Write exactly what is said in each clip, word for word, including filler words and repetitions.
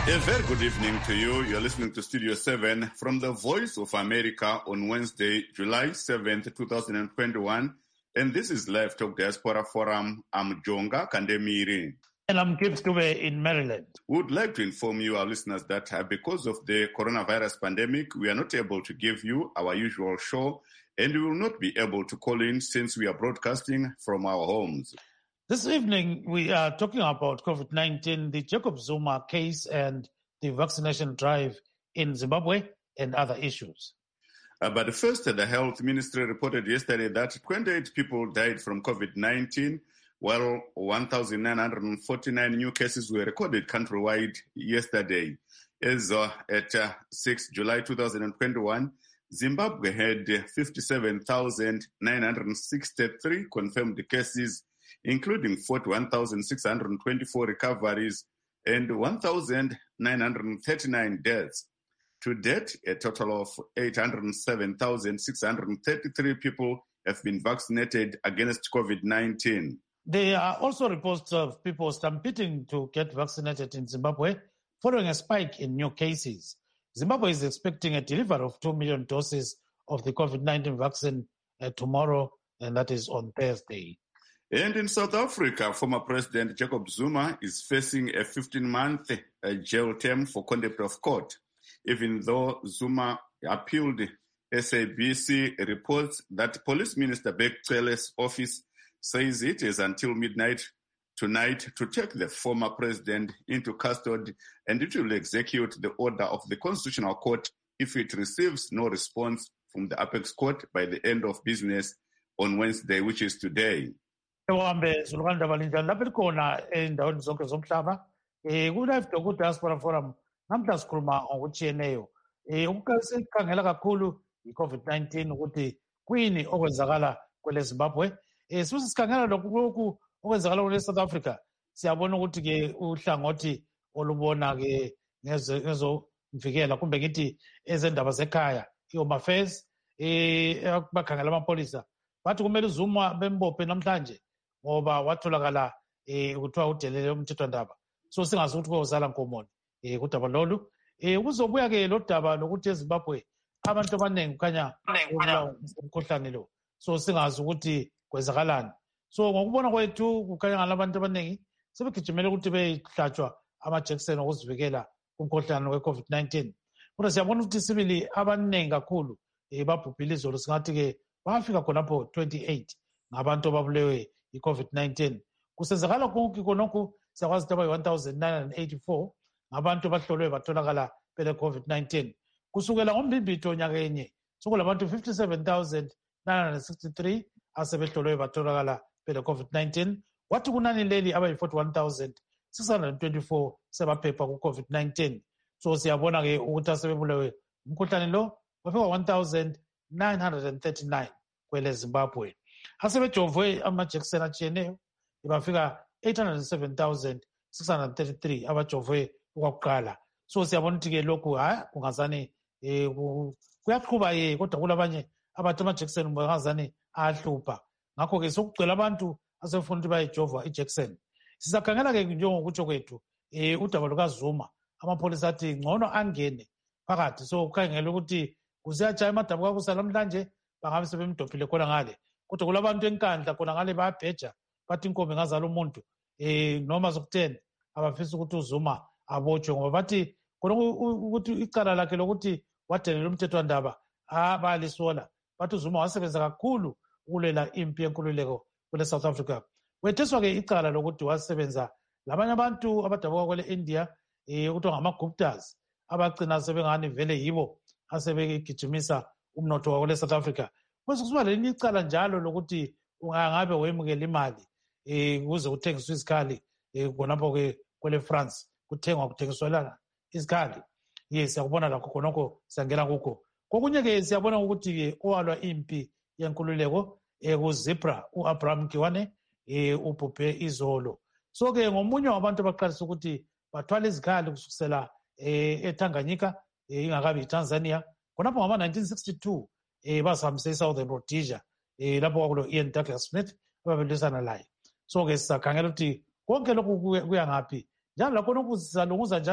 A very good evening to you. You're listening to Studio seven from the Voice of America on Wednesday, July seventh, twenty twenty-one. And this is Live Talk Diaspora Forum. I'm Jonga Kandemiri. And I'm Gibbs Dube in Maryland. We would like to inform you, our listeners, that uh, because of the coronavirus pandemic, we are not able to give you our usual show, and we will not be able to call in since we are broadcasting from our homes. This evening, we are talking about COVID nineteen, the Jacob Zuma case, and the vaccination drive in Zimbabwe, and other issues. Uh, but first, the Health Ministry reported yesterday that twenty-eight people died from COVID nineteen, while one thousand nine hundred forty-nine new cases were recorded countrywide yesterday. As uh, at uh, sixth of July twenty twenty-one, Zimbabwe had fifty-seven thousand nine hundred sixty-three confirmed cases, including forty-one thousand six hundred twenty-four recoveries and one thousand nine hundred thirty-nine deaths. To date, a total of eight hundred seven thousand six hundred thirty-three people have been vaccinated against COVID nineteen. There are also reports of people stampeding to get vaccinated in Zimbabwe following a spike in new cases. Zimbabwe is expecting a delivery of two million doses of the COVID nineteen vaccine uh, tomorrow, and that is on Thursday. And in South Africa, former President Jacob Zuma is facing a fifteen-month uh, jail term for contempt of court. Even though Zuma appealed, S A B C reports that Police Minister Bekele's office says it is until midnight tonight to take the former president into custody, and it will execute the order of the Constitutional Court if it receives no response from the Apex Court by the end of business on Wednesday, which is today. Ewambe sulukanda balinjani lapho likhona endaweni zonke zomhlaba eh ku Live Talk Diaspora Forum namhla sikhuluma ngokutshiyeneyo eh ukukhangela kakhulu i-COVID nineteen ukuthi kuyini okwenzakala kwele Zimbabwe eh sibuye sikhangela lokhu okwenzakala kwele South Africa. Siyabona ukuthi ke uhlangothi olubona ke ngezomvikela kumbe ngithi ezendaba zekhaya i-Home Affairs eh bakhangela amapolisa bathi kumele uZuma bembophe namhlanje ngoba watholakala eh kuthiwa udelele umthethwandaba. So singazi ukuthi kozala nkomoni eh kudaba lolu eh kuzobuya ke lo daba lokuthi eZimbabwe abantu abaningi kukhanya umkhuhlane lo. So singazi ukuthi kwenzakalani. So ngokubona kwethu kukhanya ngalabantu abaningi sebegijimela ukuthi behlatshwa amajekiseni okuzivikela kumkhuhlane we-COVID nineteen. Kodwa siyabona ukuthi sibili abaningi kakhulu eh babhubhile izolo, singathi ke bafika khonapho twenty-eight ngabantu ababulewe i-COVID nineteen. Kusenzakala konke khonokho siyakwazi ukuthi abayi-one thousand nine hundred eighty-four ngabantu abahlolwe batholakala bele-COVID nineteen. Kusukela ngombimbitho nyaka enye sokulabantu fifty-seven thousand nine hundred sixty-three asebehlolwe batholakala bele-COVID nineteen. Kwathi kunani leli abayi-forty-one thousand six hundred twenty-four sebaphepha ku-COVID nineteen. So siyabona ke ukuthi asebebulewe umkhuhlane lo bafika one thousand nine hundred thirty-nine kwele Zimbabwe. Asebejovwe amajekiseni atshiyeneyo bafika eight hundred seven thousand six hundred thirty-three abajovwe ukwakuqala. So siyabona ukuthi ke lokhu ha kungazani eh kuyaqhuba ye kodwa kulabanye abathi amajekiseni ngazani ahlupha. Ngakho ke sokugcwele abantu asefuna ukuthi bayijova ijekiseni. Sizakhangela ke njengokutsho kwethu eh udaba lukaZuma amapolisa athi ngcono angene phakathi. So kukhangela ukuthi kusiyajaya amadabu kwakusa namhlanje bangabe sebemdophile khona ngale, kodwa kulabantu enkandla khona ngale bayabheja bathi inkombe ngazala umuntu eh noma zokutheni abafisa ukuthi uZuma abotshwe ngoba bathi khona ukuthi icala lakhe lokuthi wadelela umthethwandaba abalisola. Bathi uZuma wasebenza kakhulu ukulela impi yenkululeko kwele South Africa. Wetheswa ke icala lokuthi wasebenza labanye abantu abadabuka kwele India eh ukuthi ngama-Guptas abagcina sebengani vele yibo asebegijimisa umnotho wakwele South Africa. Bese kusuka lelinye icala njalo lokuthi ungangabe wemukela imali eh kuze kuthengiswe izikhali eh khonapho ke kwele France kuthengwa kuthengiselana izikhali. Yes, siyabona lakho khonoko siyangena kukho. Kokunye ke siyabona ukuthi ke owalwa impi yenkululeko eh kuZipra uAbraham Kiwane eh ubhubhe izolo. So ke ngomunye wabantu abaqalisa ukuthi bathwala izikhali kusukela eh eTanganyika eh ingakabi iTanzania khonapho ngama nineteen sixty-two eh basihambise eSouthern Rhodesia eh lapho kwakulo Ian Douglas Smith ababelisana laye. So ke sisakhangela ukuthi konke lokhu kuya ngaphi njalo lakho nokuzalunguza njalo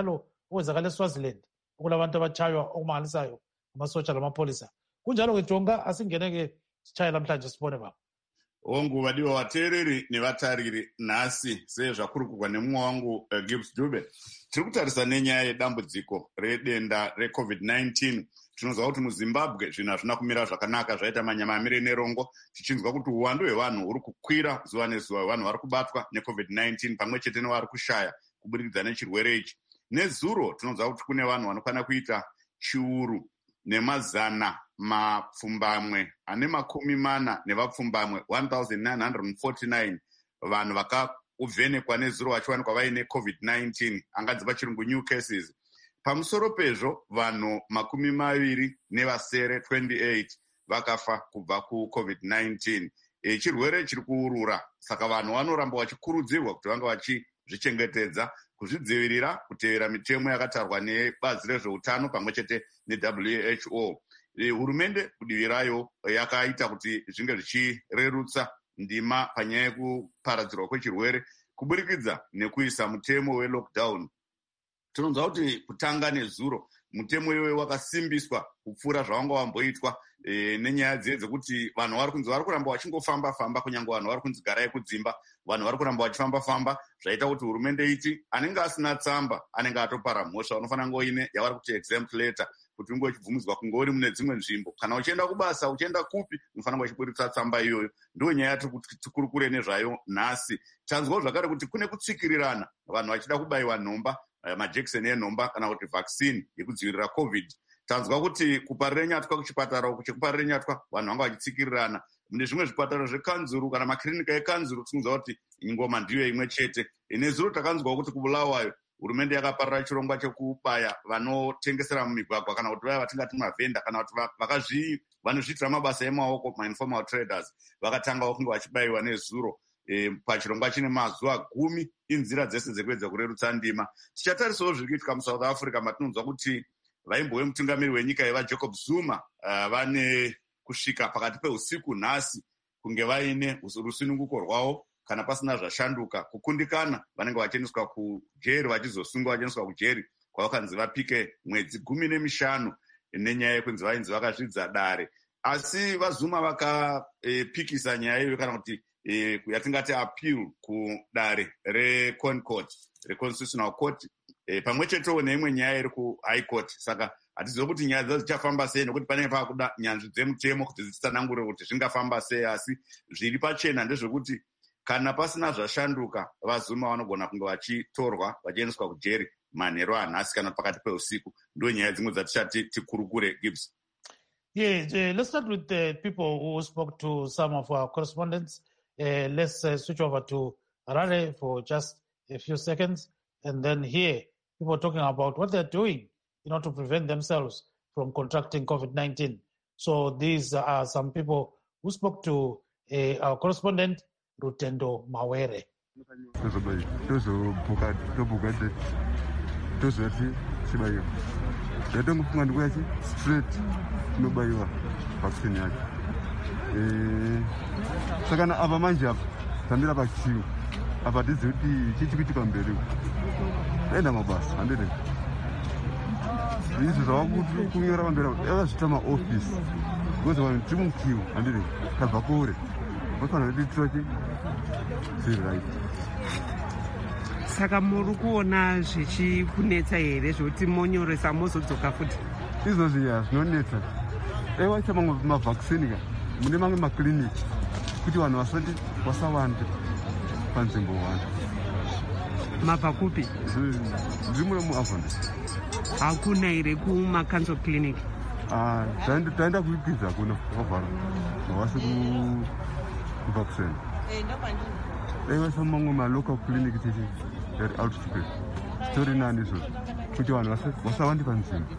okwenzakala eSwaziland okulabantu abatshaywa okumangalisayo amasotsha lamapholisa. Kunjalo-ke Jonga, asingene-ke sitshaye namhlanje sibone baba. Ongu vadiwa vateereri nevatariri nhasi sezvakurukurwa nemumwe wangu uh, Gibbs Dube. Tiri kutarisa nenyaya yedambudziko redenda recovid nineteen. Tinoziva kuti muZimbabwe zvinhu hazvina kumira zvakanaka, zvaita manyamamire nerongo, tichinzwa kuti uwandu hwevanhu huri kukwira zuva nezuva, vanhu vari kubatwa necovid nineteen pamwe chete nevari kushaya kuburikidza nechirwere ichi. Nezuro tinoziva kuti kune vanhu vanokwana kuita chiuru nemazana mapfumbamwe ane makumi mana nevapfumbamwe one thousand nine hundred forty-nine vanhu vakavhenekwa nezuro vachiwanikwa vaine covid nineteen, anganzi pachirungu new cases. Pamusoro pezvo vanhu makumi maviri nevasere twenty-eight vakafa kubva kucovid nineteen. E, chirwere chiri kuurura, saka vanhu vanoramba vachikurudzirwa kuti vanga vachizvichengetedza, kuzvidzivirira, kutevera mitemo yakatarwa nebazi rezveutano pamwe chete neW H O. E, hurumende kudivi rayo yakaita kuti zvinge zvichirerutsa ndima panyaya yekuparadzirwa kwechirwere kuburikidza nekuisa mutemo welockdown. Tinonzwa kuti kutanga nezuro mutemo iwe wakasimbiswa kupfuura zvawanga wamboitwa e, nenyaya dziye dzekuti vanhu vari kunzi vari kuramba vachingofamba famba, kunyange vanhu vari kunzi garai kudzimba, vanhu vari kuramba vachifamba famba, zvaita kuti hurumende iti anenge asina tsamba anenge atopara mhosva, unofanira kunge uine yavari kuti exempt letter kuti unge uchibvumidzwa kunge uri mune dzimwe nzvimbo. Kana uchienda kubasa, uchienda kupi, unofanira kunge uchiburitsa tsamba iyoyo. Ndiyo nyaya yatiri kuti tikurukure nezvayo nhasi. Tanzwawo zvakare kuti kune kutsikirirana, vanhu vachida kubayiwa nhomba, majekiseni enhomba kana kuti vaccine yekudzivirira covid. Tanzwa kuti kuparire nyatwa kuchipatara uku chekuparire nyatwa vanhu vanga vachitsikirirana. Mune zvimwe zvipatara zvekanzuru kana makirinika ekanzuru tinonzwa kuti ngoma ndiyo imwe chete. Nezuro takanzwa kuti kubulawayo hurumende yakaparira chirongwa chekubaya vanotengesera mumigwagwa kana kuti vaya vatingati mavhenda kana kuti vakazvi vanozviitira mabasa emaoko, ma-informal traders, vakatanga kunge vachibayiwa nezuro. E, pachirongwa chine mazuva gumi, inzira dzese dzekuedza kurerutsa ndima. Tichatarisawo zviri kuitika muSouth Africa, matinonzwa kuti vaimbove mutungamiri wenyika yevaJacob Zuma uh, vane kusvika pakati peusiku nhasi kunge vaine rusununguko rwavo kana pasina zvashanduka, kukundikana vanenge vachiendeswa kujeri, vachizosungwa vachiendeswa kujeri kwavakanzi vapike mwedzi gumi nemishanu nenyaya yekunzi vainzi vakazvidza dare. Asi vaZuma vakapikisa e, nyaya iyo kana kuti E, yatingati appeal kudare reConcourt, reconstitutional court, e, pamwe chetewo neimwe nyaya iri kuhigh court. Saka hatizivi kuti nyaya dzadzo dzichafamba sei, nokuti panenge paakuda nyanzvi dzemutemo kuti dzitsanangure kuti zvingafamba sei. Asi zviri pachena ndezvekuti kana pasina zvashanduka, vaZuma vanogona kunge vachitorwa vachiendeswa kujeri manheru anhasi kana pakati peusiku. Ndo nyaya dzimwe dzatichati tikurukure, Gibbs. Yeah, uh, let's start with the people who spoke to some of our correspondents. Uh, let's uh, switch over to Harare for just a few seconds and then hear people talking about what they're doing in order to prevent themselves from contracting covid nineteen. So these are some people who spoke to uh, our correspondent, Rutendo Mawere. Sakana ava manje apa tambira pachiu apa tizi kuti chichikuitika mberi enda mabasa handede izvi zvavakuti kunyora pamberi yakazvita maofisi because vanhu tiri mukiu handede tabva kure vafanira kuti titoche zviri right. Saka muri kuona zvichikunetsa here zvokuti monyoresa mozodzoka futi? Izvozvi ya zvinonetsa. Ewacha mamwe mavhaccine ka mune mamwe makliniki kuti vanhu vasati vasawanda panzvimbo wanda. Mabva kupi? Zviri mune muAvon. Hakuna here kumacancer clinic? Ah, taenda kuikidza kuna kwavhara havasi kuvaccine. Ewacha mamwe malocal clinic tichi very outskirt titori nani izvozvo kuti vanhu vasawandi panzvimbo.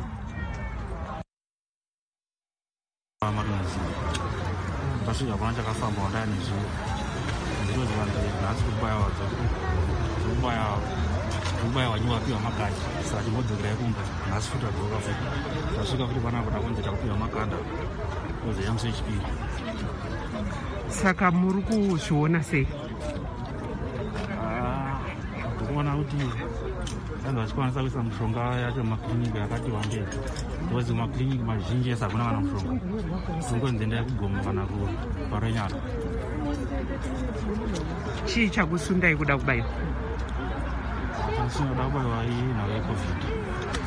Tasvika pana chakafamba wadai nezvo ndinozi vanhu nhasi kubayiwa dzokubaya kubayiwa nyiwapiwa makanda saka chimbodzokerai kumba nhasi futi adzoka futi tasvika futi pana kuda kunzi takupiwa makanda ozoyamisa echipiri. Saka muri kuzviona sei? kuona kuti vanhu vachikwanisa kuisa mushonga yacho mumakliniki yakati wandei because makliniki mazhinji ese hakuna kana mushonga kungonzi endai kugoma kana kuparenyara. chii chakusundai kuda kubayiwa? sinoda kubayiwa iyi nhau yecovid.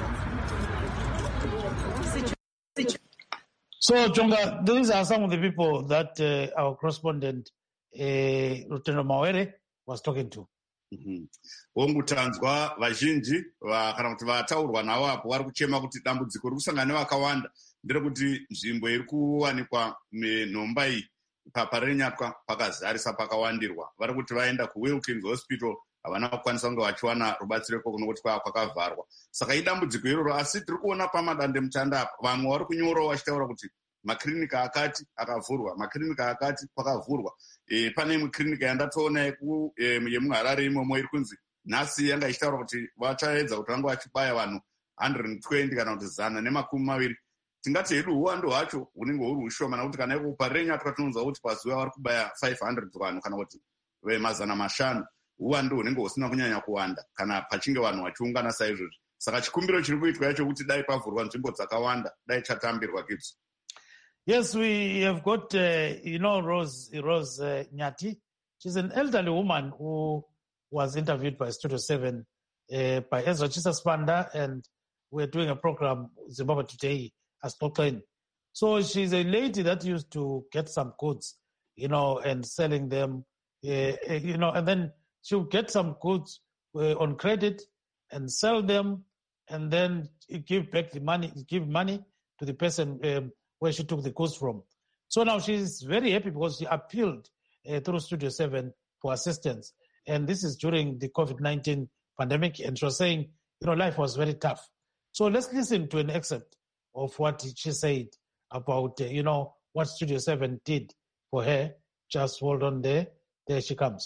So, Jonga, these are some of the people that uh, our correspondent, uh, Lieutenant Mawere, was talking to. Wongutanzwa vazhinji kana kuti vataurwa navo apo vari kuchema kuti dambudziko riri kusangana nevakawanda nderekuti nzvimbo iri kuwanikwa nhomba iyi paparenyatwa pakazarisa pakawandirwa. Vari kuti vaenda kuWilkins Hospital havana kukwanisa kunge vachiwana rubatsiro iko kunokuti kwakavharwa. Saka idambudziko iroro, asi tiri kuona pamadandemutande apa vamwe vari kunyorawo vachitaura kuti makirinika akati akavhurwa, makirinika akati kwakavhurwa. E, pane imwe kirinika yandatoona yemuHarare imomo iri kunzi nhasi yanga ichitaura kuti vachaedza kuti vange vachibaya vanhu one hundred twenty kana kuti zana nemakumi maviri. Tingati hedu uwando hwacho hunenge huri ushoma nekuti kana iko parenyatwa tinonzwa kuti pazuva vari kubaya five hundred vanhu kana kuti mazana mashanu. Uwando hunenge husina kunyanya kuwanda kana pachinge vanhu vachiungana saizvozvi. Saka chikumbiro chiri kuitwa yacho kuti dai pavhurwa nzvimbo dzakawanda dai chatambirwa kitso. Yes, we have got, uh, you know, Rose, Rose uh, Nyati. She's an elderly woman who was interviewed by Studio seven uh, by Ezra Chisaspanda, and we're doing a program, Zimbabwe Today, as spoken. So she's a lady that used to get some goods, you know, and selling them, uh, you know, and then she'll get some goods uh, on credit and sell them, and then give back the money, give money to the person um, where she took the goods from. So now she's very happy because she appealed uh, through Studio seven for assistance. And this is during the COVID nineteen pandemic. And she was saying, you know, life was very tough. So let's listen to an excerpt of what she said about, uh, you know, what Studio seven did for her. Just hold on there. There she comes.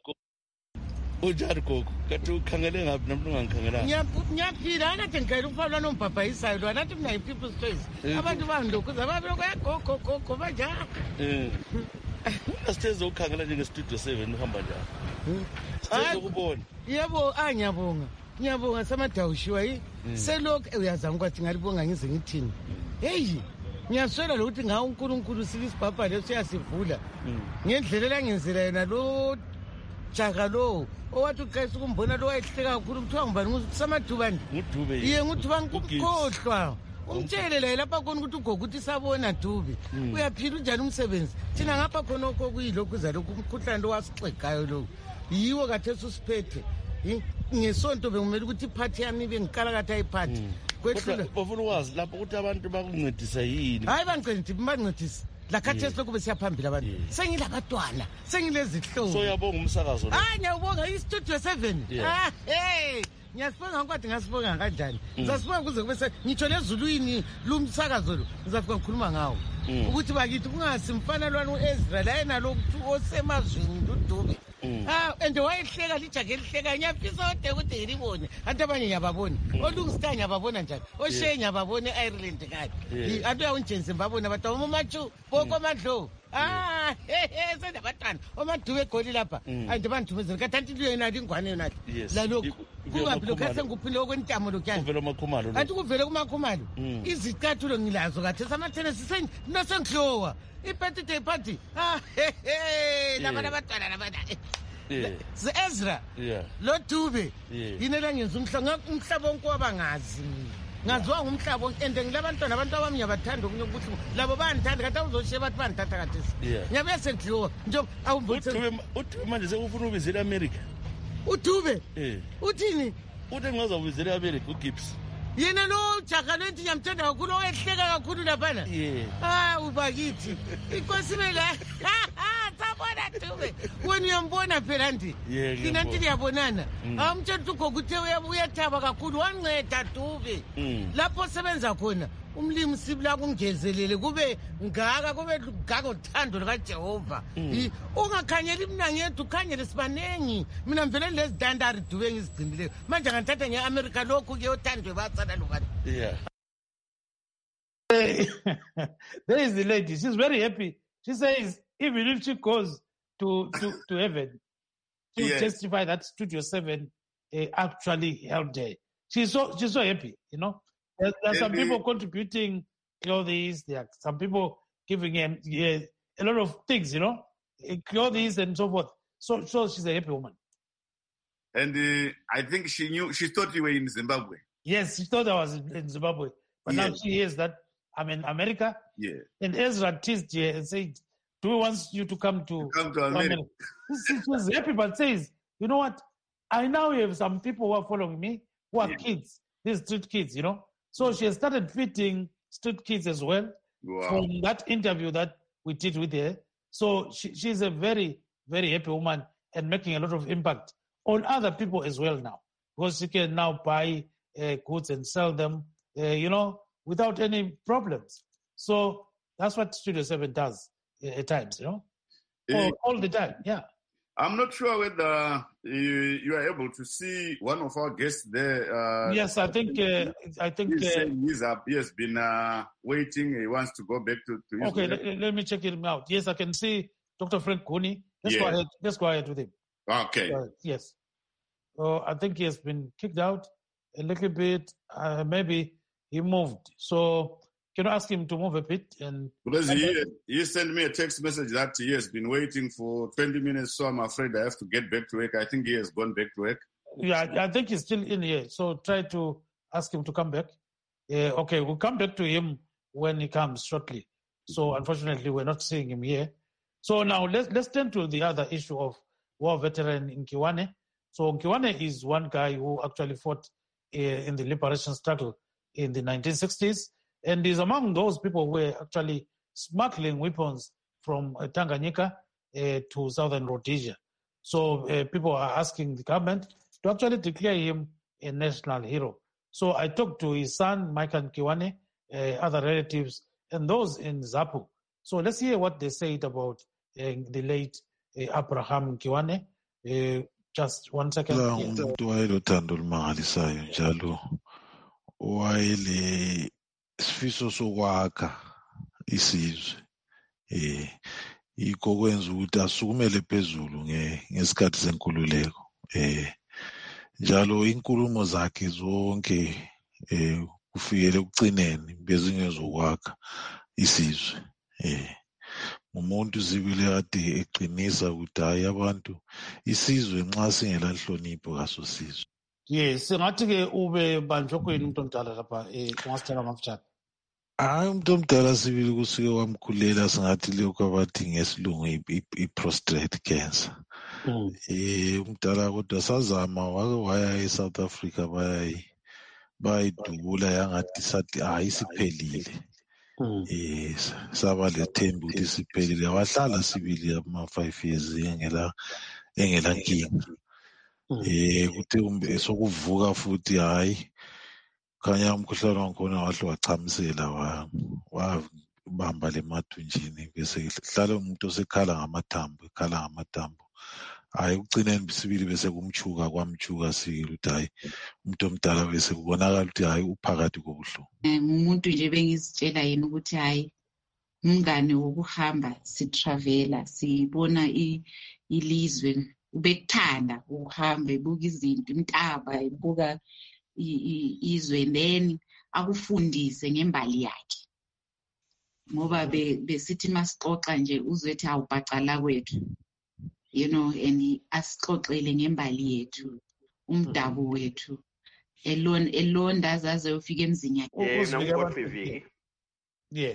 Ujari koko kati ukhangele ngapi namuntu ungangikhangela ngiyaphila anathi ngicela ukufana nombhabhayisayo lo anathi mina yi-people's choice abantu bangilokuza babeloko yagogogogo banjani um asiteze ukukhangela njenge-Studio seven uhamba njani siteze ukubona yebo ah ngiyabonga ngiyabonga samadawushiwa yi selokhu uyazanga kwathi ngalibonga ngize ngithini heyi ngiyaswela lokuthi ngawo unkulunkulu sika isibhabha leso uyasivula ngendlela elangenzela yena lo jaka lo owathi uqayisa ukumbona lo wayehleka kakhulu kuthiwa ngubani ngusamadubani ngudube iye ngudubani kukhohlwa umtshele la lapha khona ukuthi ugogo ukuthi sabona Dube uyaphila unjani umsebenzi thina ngapha khona okuyilokhu zalokhu umkhuhlane lo wasixegayo lo yiwo kathesi usiphethe ngesonto bengumele ukuthi iphathi yami bengiqala kathi ayiphathi kwethula bafuna ukwazi lapho ukuthi abantu bakuncedisa yini hayi bangincedisa bancedisa la khathesi lokhu besiyaphambili abantu sengilabantwana sengilezihlobo so yabonga umsakazo lo ah ngiyabonga i-Studio seven ah hey ngiyasibonga kwathi ngasibonga kanjani ngizasibonga kuze kube ngitsho lezulwini lumsakazo lo ngizafika ngikhuluma ngawo ukuthi bakithi kungasimfana lwana uEzra la yena lokhu osemazweni uDube ah and wayehleka lijake lihleka ngiyafisa ode ukuthi ngilibone antu abanye ngiyababona olungisita ngiyababona njani oshe ngiyababona eIreland kade antu yawunjense mbabona abantu omachu boko madlo ah he senabantwana omadube egoli lapha andibandithumezela kathi liyena lingwane yona la lokhu kungabi lokho asenguphile okwentamo lokyana kuvela kumakhumalo athi kuvele kumakhumalo izicathulo ngilazo kathi samathenesi sengihlowa i-birthday party ah he he laba labantwana labana Ezra lo Dube yini langenza umhlaba umhlaba wonke wabangazi ngaziwa ngumhlaba wonke ende ngilabantwana abantu abami ngiyabathanda okunye ukuthi labo bayandithanda kathi awuzoshiya bathi bandithatha kathesi ngiyabe sengihlowa nje awumbuthe uDube manje sekufuna ubizela eAmerica uDube uthini uthi ngaza ubizela eAmerica uGibbs yena lo jaka lento ngiyamthanda kakhulu oyehleka kakhulu laphana ah ubakithi inkosi bela sabona Dube wena uyambona phela ndi thina nti liyabonana awumtshela ukuthi ugogo uyathaba kakhulu wanceda Dube lapho sebenza khona umlimi sibila kungezelele kube ngaka kube ngaka uthando likaJehova ungakhanyeli mina ngedwa ukhanyele sibanengi mina mvele lezi dandari Dube ngizigcinileyo manje nganthatha ngeAmerica lokhu ke uthandwe batsana lokho yeah. There is the lady. She's very happy. She says even if she goes to to, to heaven to yeah. testify that Studio seven uh, actually helped her. She's so she's so happy, you know. There, there are some the, people contributing clothes. There are some people giving him uh, a lot of things, you know, clothes and so forth. So, so she's a happy woman. And uh, I think she knew, she thought you were in Zimbabwe. Yes, she thought I was in Zimbabwe. But yeah. Now she hears that I'm in America. Yeah. And Ezra teased her and said, do we want you to come to, to, come to America? America? She was happy, but says, you know what? I now have some people who are following me who are yeah. kids, these street kids, you know. So she has started feeding street kids as well wow. from that interview that we did with her. So she, she's a very, very happy woman and making a lot of impact on other people as well now, because she can now buy uh, goods and sell them, uh, you know, without any problems. So that's what Studio seven does uh, at times, you know, all, all the time, yeah. I'm not sure whether you, you are able to see one of our guests there. Uh, yes, I think. Uh, I think he's, uh, he's up. He has been uh, waiting. He wants to go back to. to okay, let, let me check him out. Yes, I can see Doctor Frank Guni. Let's yeah. go ahead. Let's go ahead with him. Okay. Uh, yes. So I think he has been kicked out a little bit. Uh, maybe he moved. So can you ask him to move a bit? And because he, he sent me a text message that he has been waiting for twenty minutes, so I'm afraid I have to get back to work. I think he has gone back to work. Yeah, I think he's still in here. So try to ask him to come back. Uh, okay, we'll come back to him when he comes shortly. So unfortunately, we're not seeing him here. So now let's let's turn to the other issue of war veteran Nkiwane. So Nkiwane is one guy who actually fought uh, in the liberation struggle in the nineteen sixties. And is among those people who were actually smuggling weapons from uh, Tanganyika uh, to southern Rhodesia. So uh, people are asking the government to actually declare him a national hero. So I talked to his son, Michael Nkiwane, uh, other relatives, and those in Zapu. So let's hear what they said about uh, the late uh, Abraham Nkiwane. Uh, just one second. Isifiso sokwakha isizwe eh yikho kwenza ukuthi asukumele phezulu ngesikhathi senkululeko eh njalo inkulumo zakhe zonke eh kufikele ugcineni bezingezokwakha isizwe eh umuntu zibile kade eqinisa ukuthi hayi abantu isizwe nxa singela nhlonipho kaso sizwe. Yes, ngathi ke ube banjwe kuyini umuntu omdala lapha eh ungasitshela ngafutshane. Hayi umuntu omdala sibili kusuke wamkhulela singathi lokho abathi ngesilungu i-prostate cancer. Eh umdala kodwa sazama wake waya e-South Africa bayayi bayidubula yangathi sathi hayi siphelile. Eh saba lethemba ukuthi siphelile wahlala sibili ama five years engela engela nkinga. Eh kuthi sokuvuka futhi hayi khanya umkhuhlane wankhona wahle wachamisela wa wabamba le mathunjini bese hlala umuntu osekhala ngamathambo ekhala ngamathambo hayi ugcineni bisibili bese kumchuka kwamchuka sikile ukuthi hayi umuntu omdala bese kubonakala ukuthi hayi uphakathi kobuhlungu. Umuntu nje bengizitshela yena ukuthi hayi umngane wokuhamba sitravela sibona ilizwe ubethanda ukuhamba ebuka izinto intaba ebuka izwe then akufundise ngembali yakhe ngoba besithi masixoxa nje uzwethi awubhacala kwethu you know and asixoxele ngembali yethu umdabu wethu elon elonda zaze ufike emzini yakhe. Eh noGodfrey Viki. Yeah.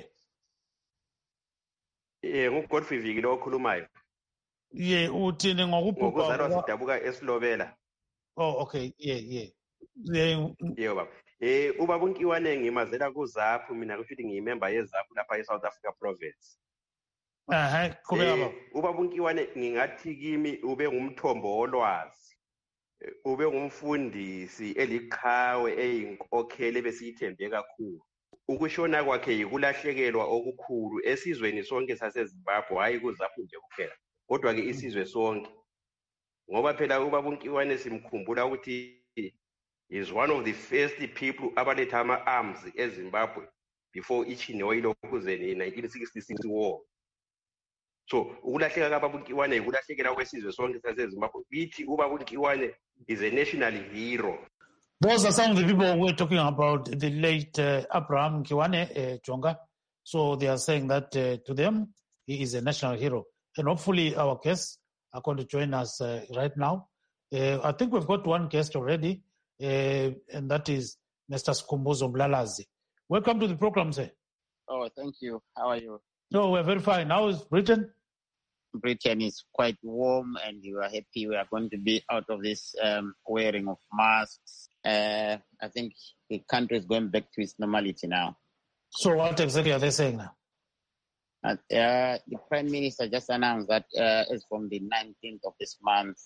Eh nguGodfrey Viki lo okhulumayo. Yeah, uthini ngokubhubha ngokuzalwa sidabuka esilobela. Oh okay, yeah yeah. Yebo baba. Eh ubaba uNkiwane ngimazela kuZaphu mina kusho ukuthi ngiyimember yeZaphu lapha eSouth Africa province. Aha, qhubeka baba. Ubaba uNkiwane ngingathi kimi ube ngumthombo wolwazi. Ube ngumfundisi eliqhawe eyinkokhele besiyithembe kakhulu. Ukushona kwakhe yikulahlekelwa okukhulu esizweni sonke saseZimbabwe hayi kuZaphu nje kuphela. Kodwa ke isizwe sonke. Ngoba phela ubaba uNkiwane simkhumbula ukuthi is one of the first people abaletha ama-arms eZimbabwe before iChinewa ilokuzeni in nineteen sixty-six war. So ukulahleka kababa uNkiwane ukulahlekela kwesizwe sonke saseZimbabwe. Bithi ubaba uNkiwane is a national hero. Those are some of the people we're talking about, the late uh, Abraham Kiwane uh, Chonga. So they are saying that uh, to them, he is a national hero. And hopefully our guests are going to join us uh, right now. Uh, I think we've got one guest already, uh, and that is Mister Skhumbuzo Mlalazi. Welcome to the program, sir. Oh, thank you. How are you? No, we're very fine. How is Britain? Britain is quite warm, and we are happy we are going to be out of this um, wearing of masks. Uh, I think the country is going back to its normality now. So what exactly are they saying now? Uh, uh, the Prime Minister just announced that uh, as from the nineteenth of this month,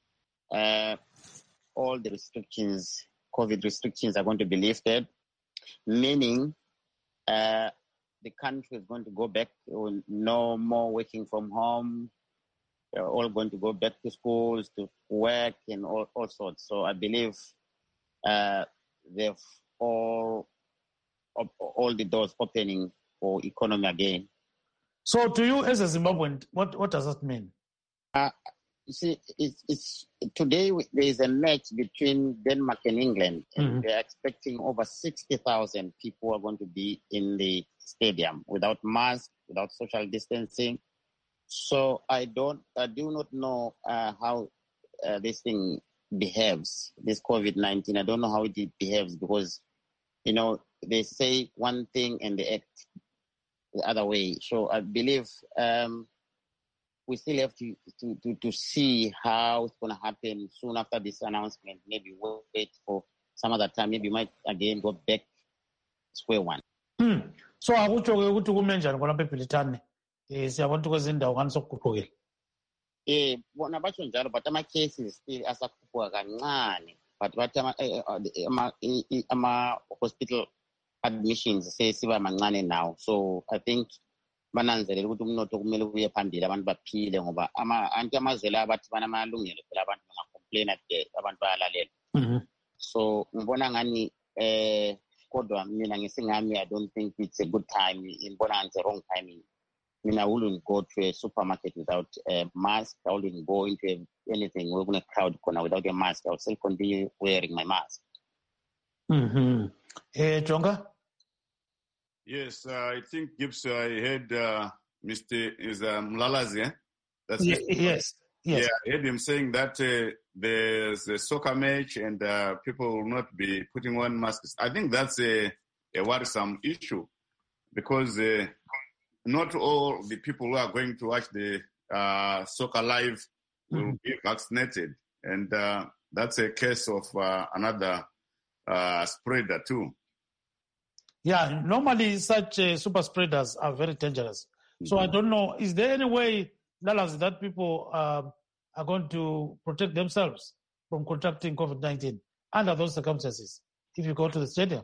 uh, all the restrictions, COVID restrictions are going to be lifted, meaning uh, the country is going to go back to no more working from home. They're all going to go back to schools, to work, and all, all sorts. So I believe uh, they've all all the doors opening for economy again. So to you as a Zimbabwean, what, what does that mean? Uh, you see, it's, it's, today there is a match between Denmark and England, and mm-hmm. they're expecting over sixty thousand people are going to be in the stadium without masks, without social distancing. So I don't, I do not know uh, how uh, this thing behaves, this COVID nineteen. I don't know how it behaves because, you know, they say one thing and they act the other way. So I believe um, we still have to, to, to, to see how it's going to happen soon after this announcement. Maybe we'll wait for some other time. Maybe we might again go back square one. Hmm. So akutsho ke ukuthi kumenjani khona eBrithani eh siyabona ukuthi kwezindawo ngani sokuguqukile. Eh bona batsho njalo but ama cases still asakhuphuka kancane but bathi ama ama hospital admissions sesiba mancane now. So I think bananzelela ukuthi umnotho kumele uye phambili abantu baphile ngoba ama anti amazwe la bathi banamalungelo phela abantu bangacomplain ke abantu bayalalela. Mhm. So ngibona ngani eh kodwa mina ngisingami I don't think it's a good time. Ngibona it's a wrong timing. I mean, I wouldn't go to a supermarket without a mask. I wouldn't go into anything we're going to crowd corner without a mask. I would still continue wearing my mask. Mm-hmm. Hey, Chonga? Yes, uh, I think Gibbs, uh, I heard uh, Mister is uh, Mlalazi, eh? That's yeah, yes, yes. Yeah, I heard him saying that uh, there's a soccer match and uh, people will not be putting on masks. I think that's a, a worrisome issue because uh, not all the people who are going to watch the uh, soccer live will mm-hmm. be vaccinated. And uh, that's a case of uh, another uh, spreader too. Yeah, normally such uh, super spreaders are very dangerous. Mm-hmm. So I don't know, is there any way, Lalas, that people um, are going to protect themselves from contracting COVID nineteen under those circumstances if you go to the stadium?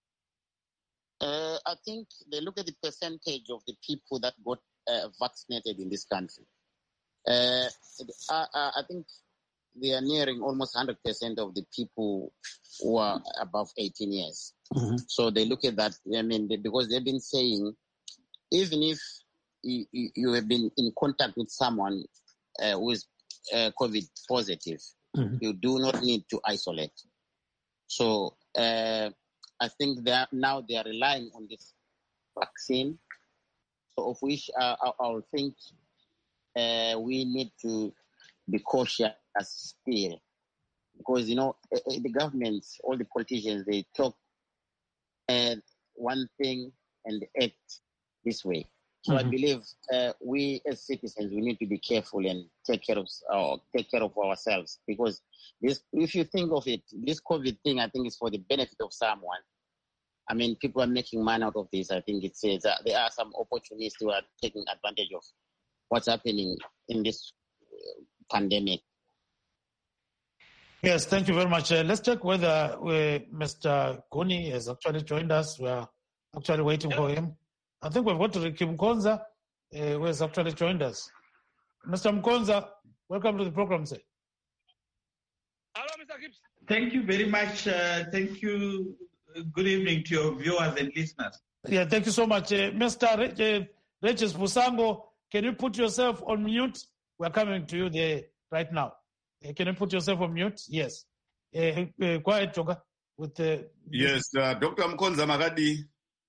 Uh, I think they look at the percentage of the people that got uh, vaccinated in this country. Uh, I, I think they are nearing almost one hundred percent of the people who are above eighteen years. Mm-hmm. So they look at that, I mean, they, because they've been saying, even if you, you, you have been in contact with someone uh, who is uh, COVID positive, mm-hmm. you do not need to isolate. So uh, I think that now they are relying on this vaccine, so of which uh, I, I think uh, we need to be cautious still. Because, you know, the governments, all the politicians, they talk uh, one thing and act this way. So mm-hmm. I believe uh, we as citizens, we need to be careful and take care of uh, take care of ourselves. Because this, if you think of it, this COVID thing, I think is for the benefit of someone. I mean, people are making money out of this. I think it says uh, there are some opportunists who are taking advantage of what's happening in this uh, pandemic. Yes, thank you very much. Uh, let's check whether uh, Mister Guni has actually joined us. We are actually waiting yeah. for him. I think we've got Ricky Mkonza, uh, who has actually joined us. Mister Mkonza, welcome to the program, sir. Hello, Mister Gibbs. Thank you very much. Uh, thank you. Good evening to your viewers and listeners. Yeah, thank you so much. Uh, Mister Re- uh, Regis Musango, can you put yourself on mute? We're coming to you there right now. Uh, can you put yourself on mute? Yes. Uh, uh, go ahead, Tonga. With the yes, uh, Doctor Mkonza Magadi.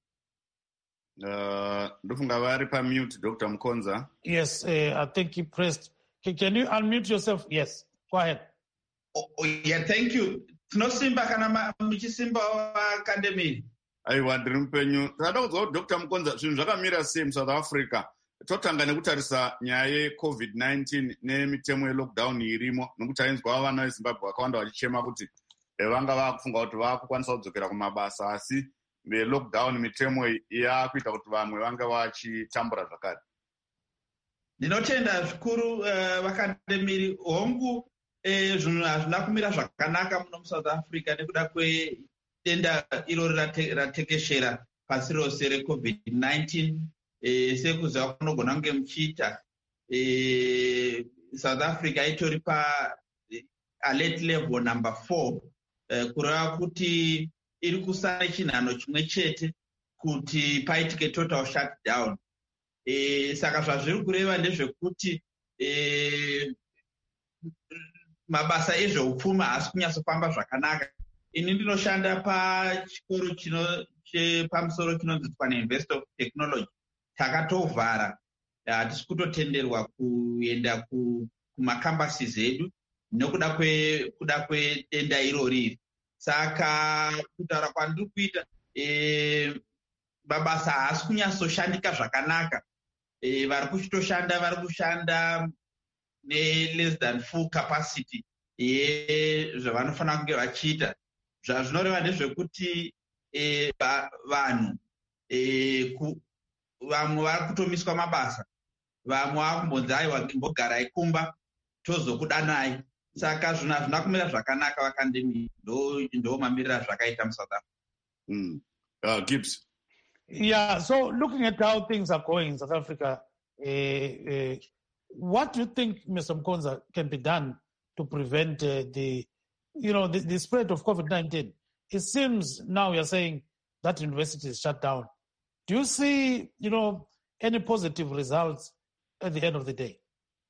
Uh, ndofunga vari pamute, Doctor Mkonza. Yes, uh, I think he pressed. Can, can you unmute yourself? Yes, go ahead. Oh, oh, yeah, thank you. Tinosimba kana muchisimba academy. Aiwa ndiri mupenyu. Tinoda kuziva kuti Doctor Mkonza zvinhu zvakamira sei muSouth Africa. Totanga nekutarisa nyaya yecovid nineteen nemitemo yelockdown irimo nokuti ainzwa vana veZimbabwe vakawanda vachichema kuti vanga vakufunga kuti vakukwanisa kudzokera kumabasa asi velockdown mitemo yakuita kuti vamwe vange vachitambura zvakare. Ndinotenda zvikuru vakademiri hongu zvinhu hazvina kumira zvakanaka muno muSouth Africa nekuda kwedenda iro ratekeshera pasi rose recovid nineteen. Sekuziva kunogona kunge muchiita South Africa itori pa alert level number four kureva kuti iri kusara chinhano chimwe chete kuti paitike total shutdown. Saka zvazviri kureva ndezvekuti mabasa ezveupfumi haasi kunyatsofamba zvakanaka. Ini ndinoshanda pachikoro chepamusoro chinonzidzwa neUniversity of Technology. Takatovhara, hatisi kutotenderwa kuenda kumakambasi edu nokuda kuda kwedenda irori. Saka kutaura kwandiri kuita mabasa haasi kunyatsoshandika zvakanaka. Vari kuchitoshanda vari kushanda ne-less than full capacity zvavanofanira kunge vachiita. Zvazvinoreva ndezvekuti vanhu vamwe vari kutomiswa mabasa, vamwe vari kumbonzi aiwa imbogarai kumba tozokudanai. Saka zvinhu hazvina kumira zvakanaka vakandemi, ndo mamirira zvakaita muSouth Africa. Mm. Uh, Gibbs. Yeah, so looking at how things are going in South Africa, uh, uh, what do you think, Mister Mkonza, can be done to prevent uh, the, you know, the, the spread of COVID nineteen? It seems now you're saying that university is shut down. Do you see, you know, any positive results at the end of the day?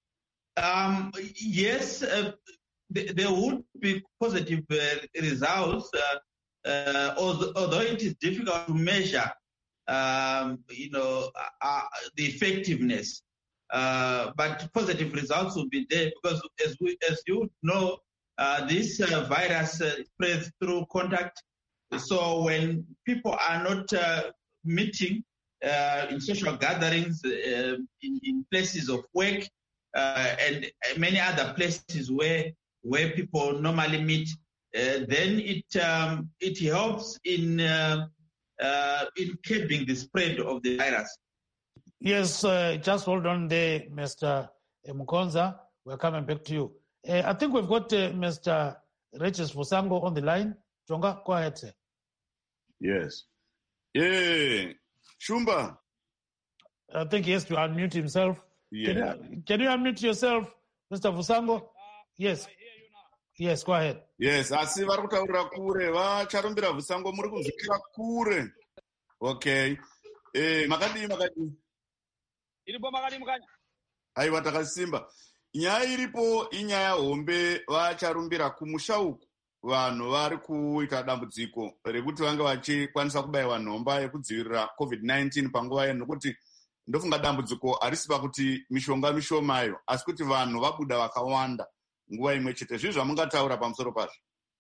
Um, yes, uh, th- there would be positive uh, results, uh, uh, although, although it is difficult to measure, um, you know, uh, the effectiveness. Uh, but positive results will be there because, as we, as you know, uh, this uh, virus uh, spreads through contact. So when people are not uh, meeting uh, in social gatherings, uh, in, in places of work, uh, and many other places where where people normally meet, uh, then it um, it helps in uh, uh, in curbing the spread of the virus. Yes, uh, just hold on there, Mister Mkonza. We're coming back to you. Uh, I think we've got uh, Mister Regis Vusango on the line. Jonga, go ahead, sir. Yes. Yeah. Shumba. I think he has to unmute himself. Yeah. Can you, can you unmute yourself, Mister Vusango? Uh, yes. I hear you now. Yes, go ahead. Yes, asi vari kutaurira kure vacharumbira Vusango muri kuzvikira kure. Okay. Eh, makadii makadii. Iripo makadii mukanya. Aiwa takasimba. Nyaya iripo inyaya hombe vacharumbira kumusha uku. Vanhu vari kuita dambudziko rekuti vange vachikwanisa kubayiwa nhomba yekudzivirira covid nineteen panguva yeno, nokuti ndofunga dambudziko harisi pakuti mishonga mishomayo asi kuti vanhu vabuda vakawanda nguva imwe chete. Zvizvo zvamungataura pamusoro pazvo?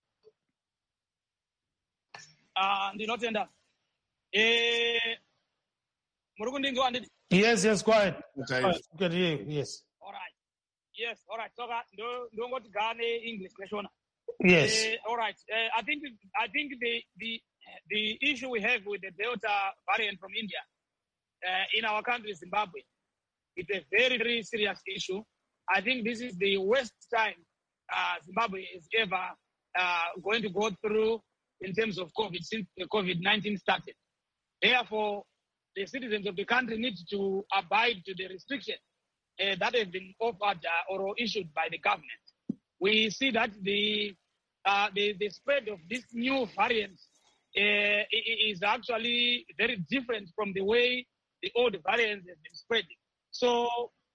Ah, ndinotenda. Eh, muri kundinzwa ndini? Yes, yes, go ahead. Good, yes. All right. Yes, all right. So ndo ndongoti gane English nashona. Yes. Uh, all right. Uh, I think I think the the the issue we have with the Delta variant from India uh, in our country, Zimbabwe, it's a very very serious issue. I think this is the worst time uh, Zimbabwe is ever uh, going to go through in terms of COVID since the COVID nineteen started. Therefore, the citizens of the country need to abide to the restrictions uh, that have been offered uh, or issued by the government. We see that the uh, the, the spread of this new variant uh, is actually very different from the way the old variants have been spreading. So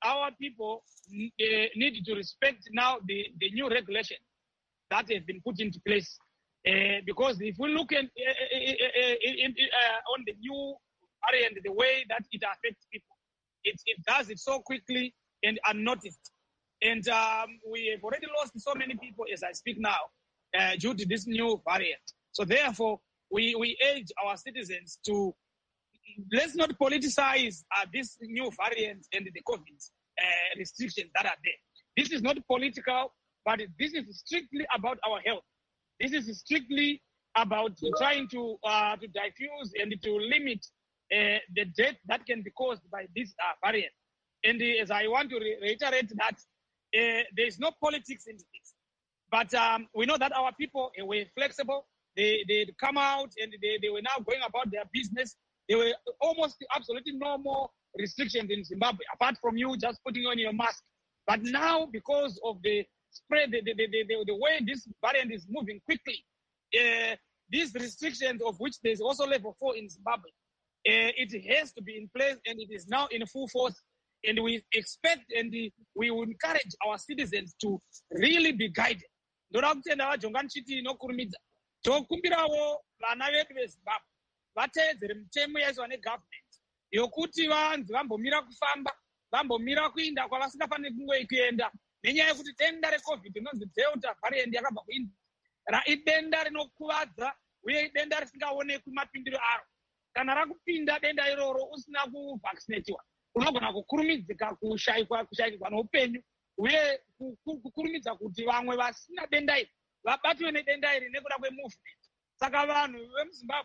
our people uh, need to respect now the, the new regulation that has been put into place. Uh, because if we look at, uh, uh, uh, uh, on the new variant, the way that it affects people, it, it does it so quickly and unnoticed. And um, we have already lost so many people as I speak now uh, due to this new variant. So therefore, we, we urge our citizens to, let's not politicize uh, this new variant and the COVID uh, restrictions that are there. This is not political, but this is strictly about our health. This is strictly about trying to uh, to diffuse and to limit uh, the death that can be caused by this uh, variant. And uh, as I want to re- reiterate that uh, there is no politics in this. But um, we know that our people uh, were flexible. They they come out and they, they were now going about their business. There were almost absolutely no more restrictions in Zimbabwe, apart from you just putting on your mask. But now, because of the spread, the, the, the, the, the way this variant is moving quickly, uh, these restrictions, of which there's also level four in Zimbabwe, uh, it has to be in place, and it is now in full force. And we expect and we will encourage our citizens to really be guided. Ndoda kutenda vajonga nchiti inokurumidza tokumbirawo vana vedu vezimbabwe vateedzere mitemo yaiswa negovernment yokuti vanzi vambomira kufamba, vambomira kuinda kwavasingafaniri kunge kuenda, nenyaya yekuti denda recovid inonzi delta variant yakabva kuindia idenda rinokuvadza uye idenda risingaonekwi mapindiro aro. Kana rakupinda denda iroro usina kuvaccinatiwa unogona kukurumidzika kushayikwa kushayikwa noupenyu uye kukurumidza kuti vamwe vasina denda iri vabatwe nedenda iri nekuda kwemovement. Saka vanhu vemuzimbabwe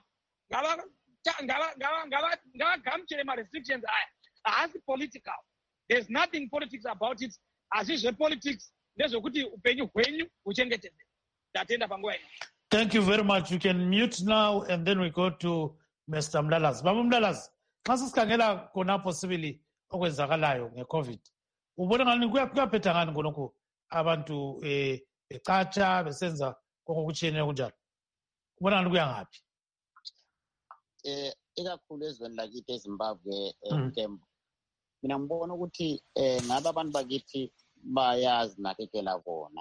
ngavagamuchire marestrictions aya. Haasi political. There's nothing politics about it. Asi zvepolitics ndezvekuti upenyu hwenyu huchengetedzwe. Ndatenda panguva ino. Thank you very much. You can mute now and then we go to Mister Mlalas. Baba Mlalas, xa sisikhangela konapho sibili okwenzakalayo ngeCovid, ubona ngani kuyaphetha ngani ngonokho abantu eh becatsha besenza kokutshiyeneyo kunjalo? Ubona ngani kuya ngaphi? Eh ikakhulu ezweni lakithi eZimbabwe emthembu. Mina ngibona ukuthi eh ngabe abantu bakithi bayazinakekela bona.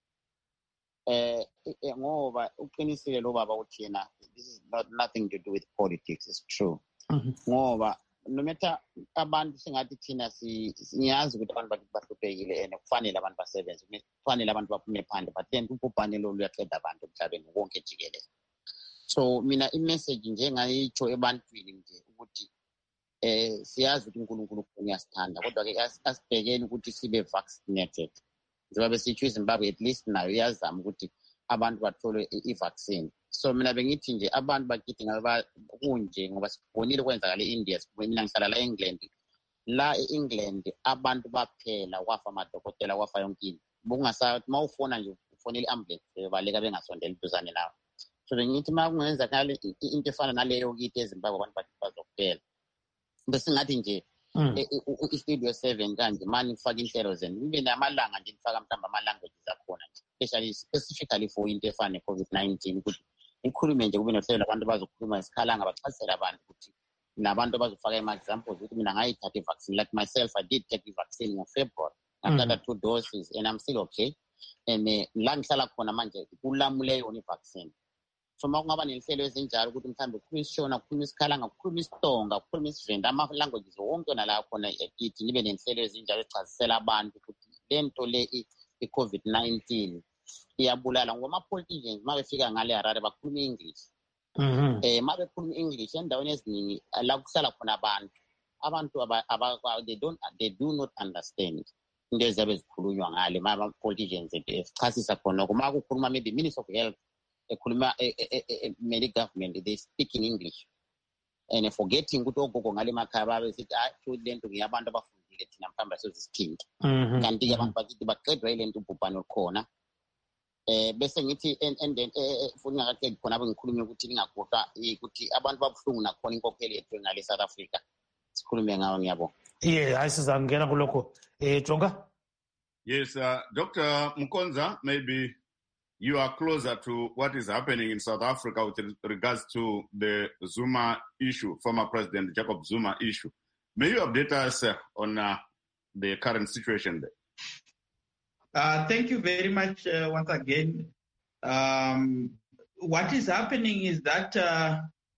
Eh ngoba uqinisile lo baba uthi yena this is not nothing to do with politics, it's true. Ngoba no matter abantu singathi thina siyazi ukuthi abantu bakithi bahluphekile and kufanele abantu basebenze, kufanele abantu baphume phandle, but then ubhubhane lo luyaqeda abantu emhlabeni wonke jikelele. So mina imessage njengayitsho ebantwini nje ukuthi eh siyazi ukuthi uNkulunkulu uyasithanda, kodwa ke asibhekeni ukuthi sibe vaccinated. Njengoba besitsho iZimbabwe at least nayo iyazama ukuthi abantu bathole i-vaccine. So mina bengithi nje abantu bakithi ngaba kunje ngoba sibonile kwenzakala eIndia, mina ngihlala la eEngland. La eEngland abantu baphela kwafa amadokotela kwafa yonke into. Bungasathi mawufona nje ufonele ambulance baleka bengasondeli duzane nawe. So bengithi makungenzakala into efana naleyo kithi eZimbabwe abantu bathi bazokuphela. Bese ngathi nje i-studio seven kanje manje ngifaka inhlelo zenu kube namalanga nje ngifaka mhlamba ama-languages akhona nje, especially specifically for into efana ne-COVID nineteen ukuthi ngikhulume nje kube nohlelo labantu bazokhuluma isikhalanga bachazisela abantu ukuthi nabantu bazofaka ama-examples ukuthi mina ngayithatha i-vaccine. Like myself, I did take i-vaccine in February. After two doses and I'm still okay. And la ngihlala khona manje kulamule yona i-vaccine. So makungaba nenhlelo ezinjalo ukuthi mhlambe ukukhuluma isishona, ukukhuluma isikhalanga, ukukhuluma isitonga, ukukhuluma isivenda, ama-languages wonke nala khona ekithi nibe nenhlelo ezinjalo echazisela abantu ukuthi lento le i-COVID nineteen iyabulala ngoba ama-politicians mabefika ngale Harare bakhuluma i-English. Eh mabekhuluma i-English endaweni eziningi la kuhlala khona abantu abantu they don't they do not understand into ezabe zikhulunywa ngale ama-politicians echasisa khona kuma kukhuluma maybe Minister of Health ekhuluma medical government, they speak in English and forgetting ukuthi ogogo ngale makhaya babe sithi ayi lento ngiyabantu abafundile thina mhlamba sezisithinta kanti ke abantu bakithi baqedwa ilento ubhubhane okhona. Eh bese ngithi and then futhi ngakaqedi khona bengikhulume ukuthi lingagoqa ukuthi abantu babuhlungu nakhona inkokheli yethu ngale South Africa sikhulume ngawo ngiyabonga. Yeah, ayisizangena kulokho. Eh Jonga? Yes, uh, Doctor Mukonza, maybe you are closer to what is happening in South Africa with regards to the Zuma issue, former President Jacob Zuma issue. May you update us uh, on uh, the current situation there? Uh, thank you very much uh, once again. Um, what is happening is that uh,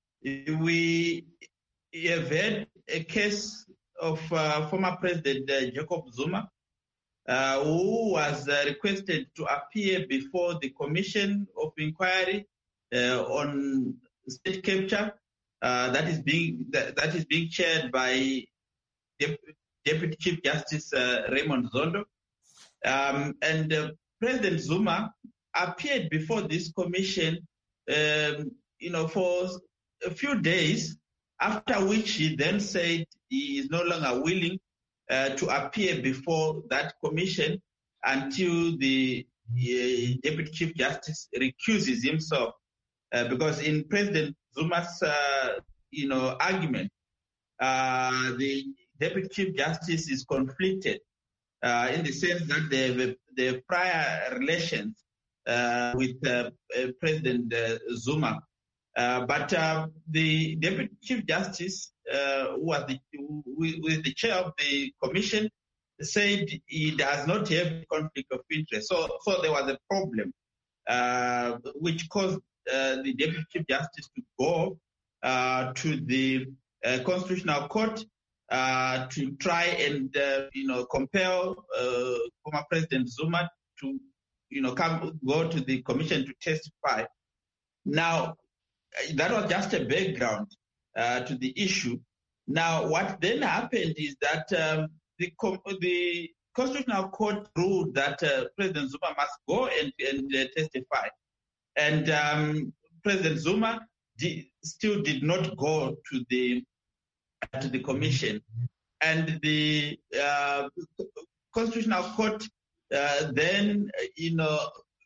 we have had a case of uh, former President uh, Jacob Zuma, uh, who was uh, requested to appear before the Commission of Inquiry uh, on state capture uh, that is being that, that is being chaired by Dep- Deputy Chief Justice uh, Raymond Zondo. Um, and uh, President Zuma appeared before this commission, um, you know, for a few days, after which he then said he is no longer willing uh, to appear before that commission until the uh, Deputy Chief Justice recuses himself. Uh, because in President Zuma's, uh, you know, argument, uh, the Deputy Chief Justice is conflicted uh, in the sense that they have, they have prior relations uh, with uh, uh, President uh, Zuma. Uh, but uh, the Deputy Chief Justice, uh, who was the, who, who is the chair of the commission, said he does not have conflict of interest. So, so there was a problem, uh, which caused uh, the Deputy Chief Justice to go uh, to the uh, Constitutional Court uh, to try and uh, you know compel uh, former President Zuma to you know come go to the commission to testify. Now, that was just a background uh, to the issue. Now, what then happened is that um, the, the Constitutional Court ruled that uh, President Zuma must go and, and uh, testify. And um, President Zuma di- still did not go to the uh, to the commission. And the uh, Constitutional Court uh, then, you know,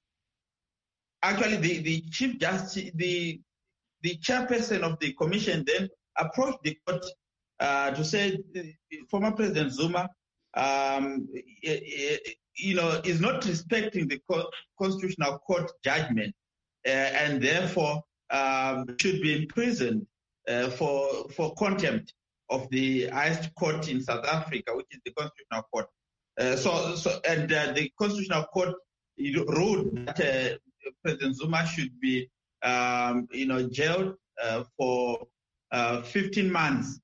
actually the, the Chief Justice, the The chairperson of the commission then approached the court uh, to say former President Zuma, um, you know, is not respecting the Constitutional Court judgment uh, and therefore um, should be imprisoned uh, for for contempt of the highest court in South Africa, which is the Constitutional Court. Uh, so, so, and uh, the Constitutional Court ruled that uh, President Zuma should be Um, you know, jailed uh, for uh, fifteen months,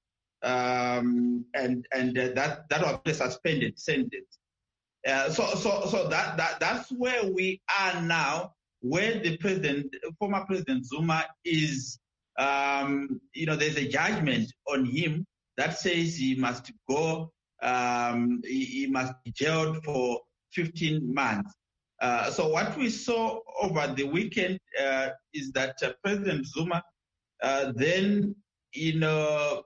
um, and and uh, that that was a suspended sentence. Uh, so so so that that that's where we are now, where the president, former President Zuma, is. Um, you know, there's a judgment on him that says he must go, um, he, he must be jailed for fifteen months. Uh, so what we saw over the weekend uh, is that uh, President Zuma uh, then, you know,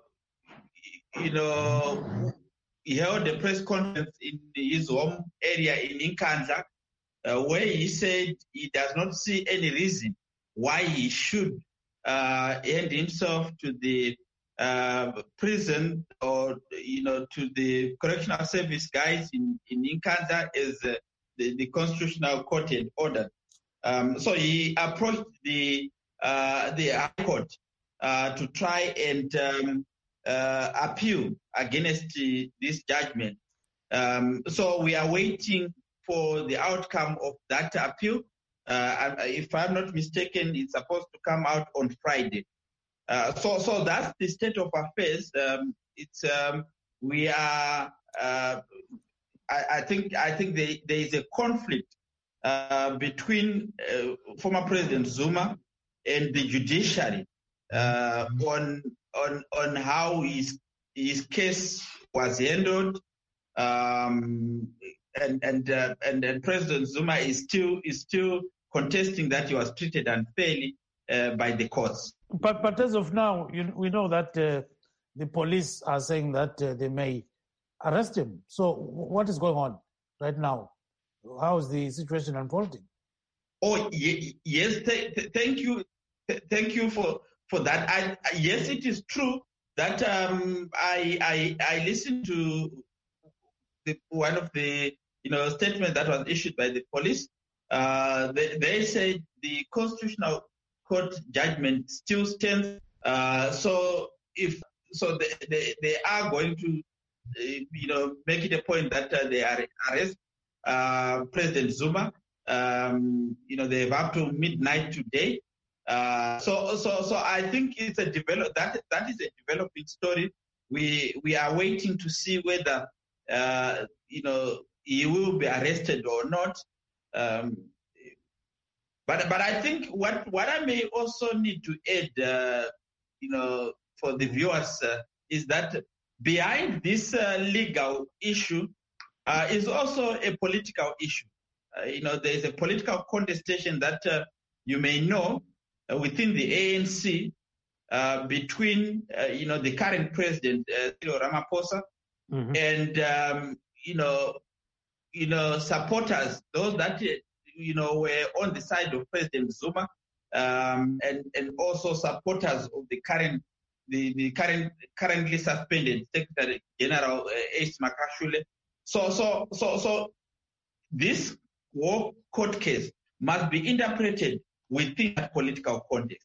you know, he held a press conference in his home area in Nkandla, uh, where he said he does not see any reason why he should uh, hand himself to the uh, prison or, you know, to the correctional service guys in, in Nkandla as uh, The, the Constitutional Court had ordered. Um, so he approached the uh, the High Court uh, to try and um, uh, appeal against the, this judgment. Um, so we are waiting for the outcome of that appeal. Uh, if I'm not mistaken, it's supposed to come out on Friday. Uh, so, so that's the state of affairs. Um, it's um, we are. Uh, I, I think I think there, there is a conflict uh, between uh, former President Zuma and the judiciary uh, on on on how his his case was handled, um, and and, uh, and and President Zuma is still is still contesting that he was treated unfairly uh, by the courts. But but as of now, you, we know that uh, the police are saying that uh, they may arrest him. So what is going on right now? How is the situation unfolding? Oh, y- yes. Th- th- thank you. Th- thank you for, for that. I, yes, it is true that um, I, I I listened to the, one of the you know statements that was issued by the police. Uh, they, they said the Constitutional Court judgment still stands. Uh, so if so, they, they, they are going to you know, make it a point that uh, they are arrest uh, President Zuma. Um, you know, they have up to midnight today. Uh, so, so, so I think it's a develop that that is a developing story. We we are waiting to see whether uh, you know he will be arrested or not. Um, but but I think what what I may also need to add, uh, you know, for the viewers uh, is that behind this uh, legal issue uh, is also a political issue. Uh, you know, there is a political contestation that uh, you may know uh, within the A N C uh, between, uh, you know, the current president, uh, Cyril Ramaphosa, mm-hmm. and, um, you know, you know, supporters, those that, you know, were on the side of President Zuma, um, and, and also supporters of the current, the, the current, currently suspended Secretary General uh, Ace Makashule. So, so, so, so this war court case must be interpreted within that political context.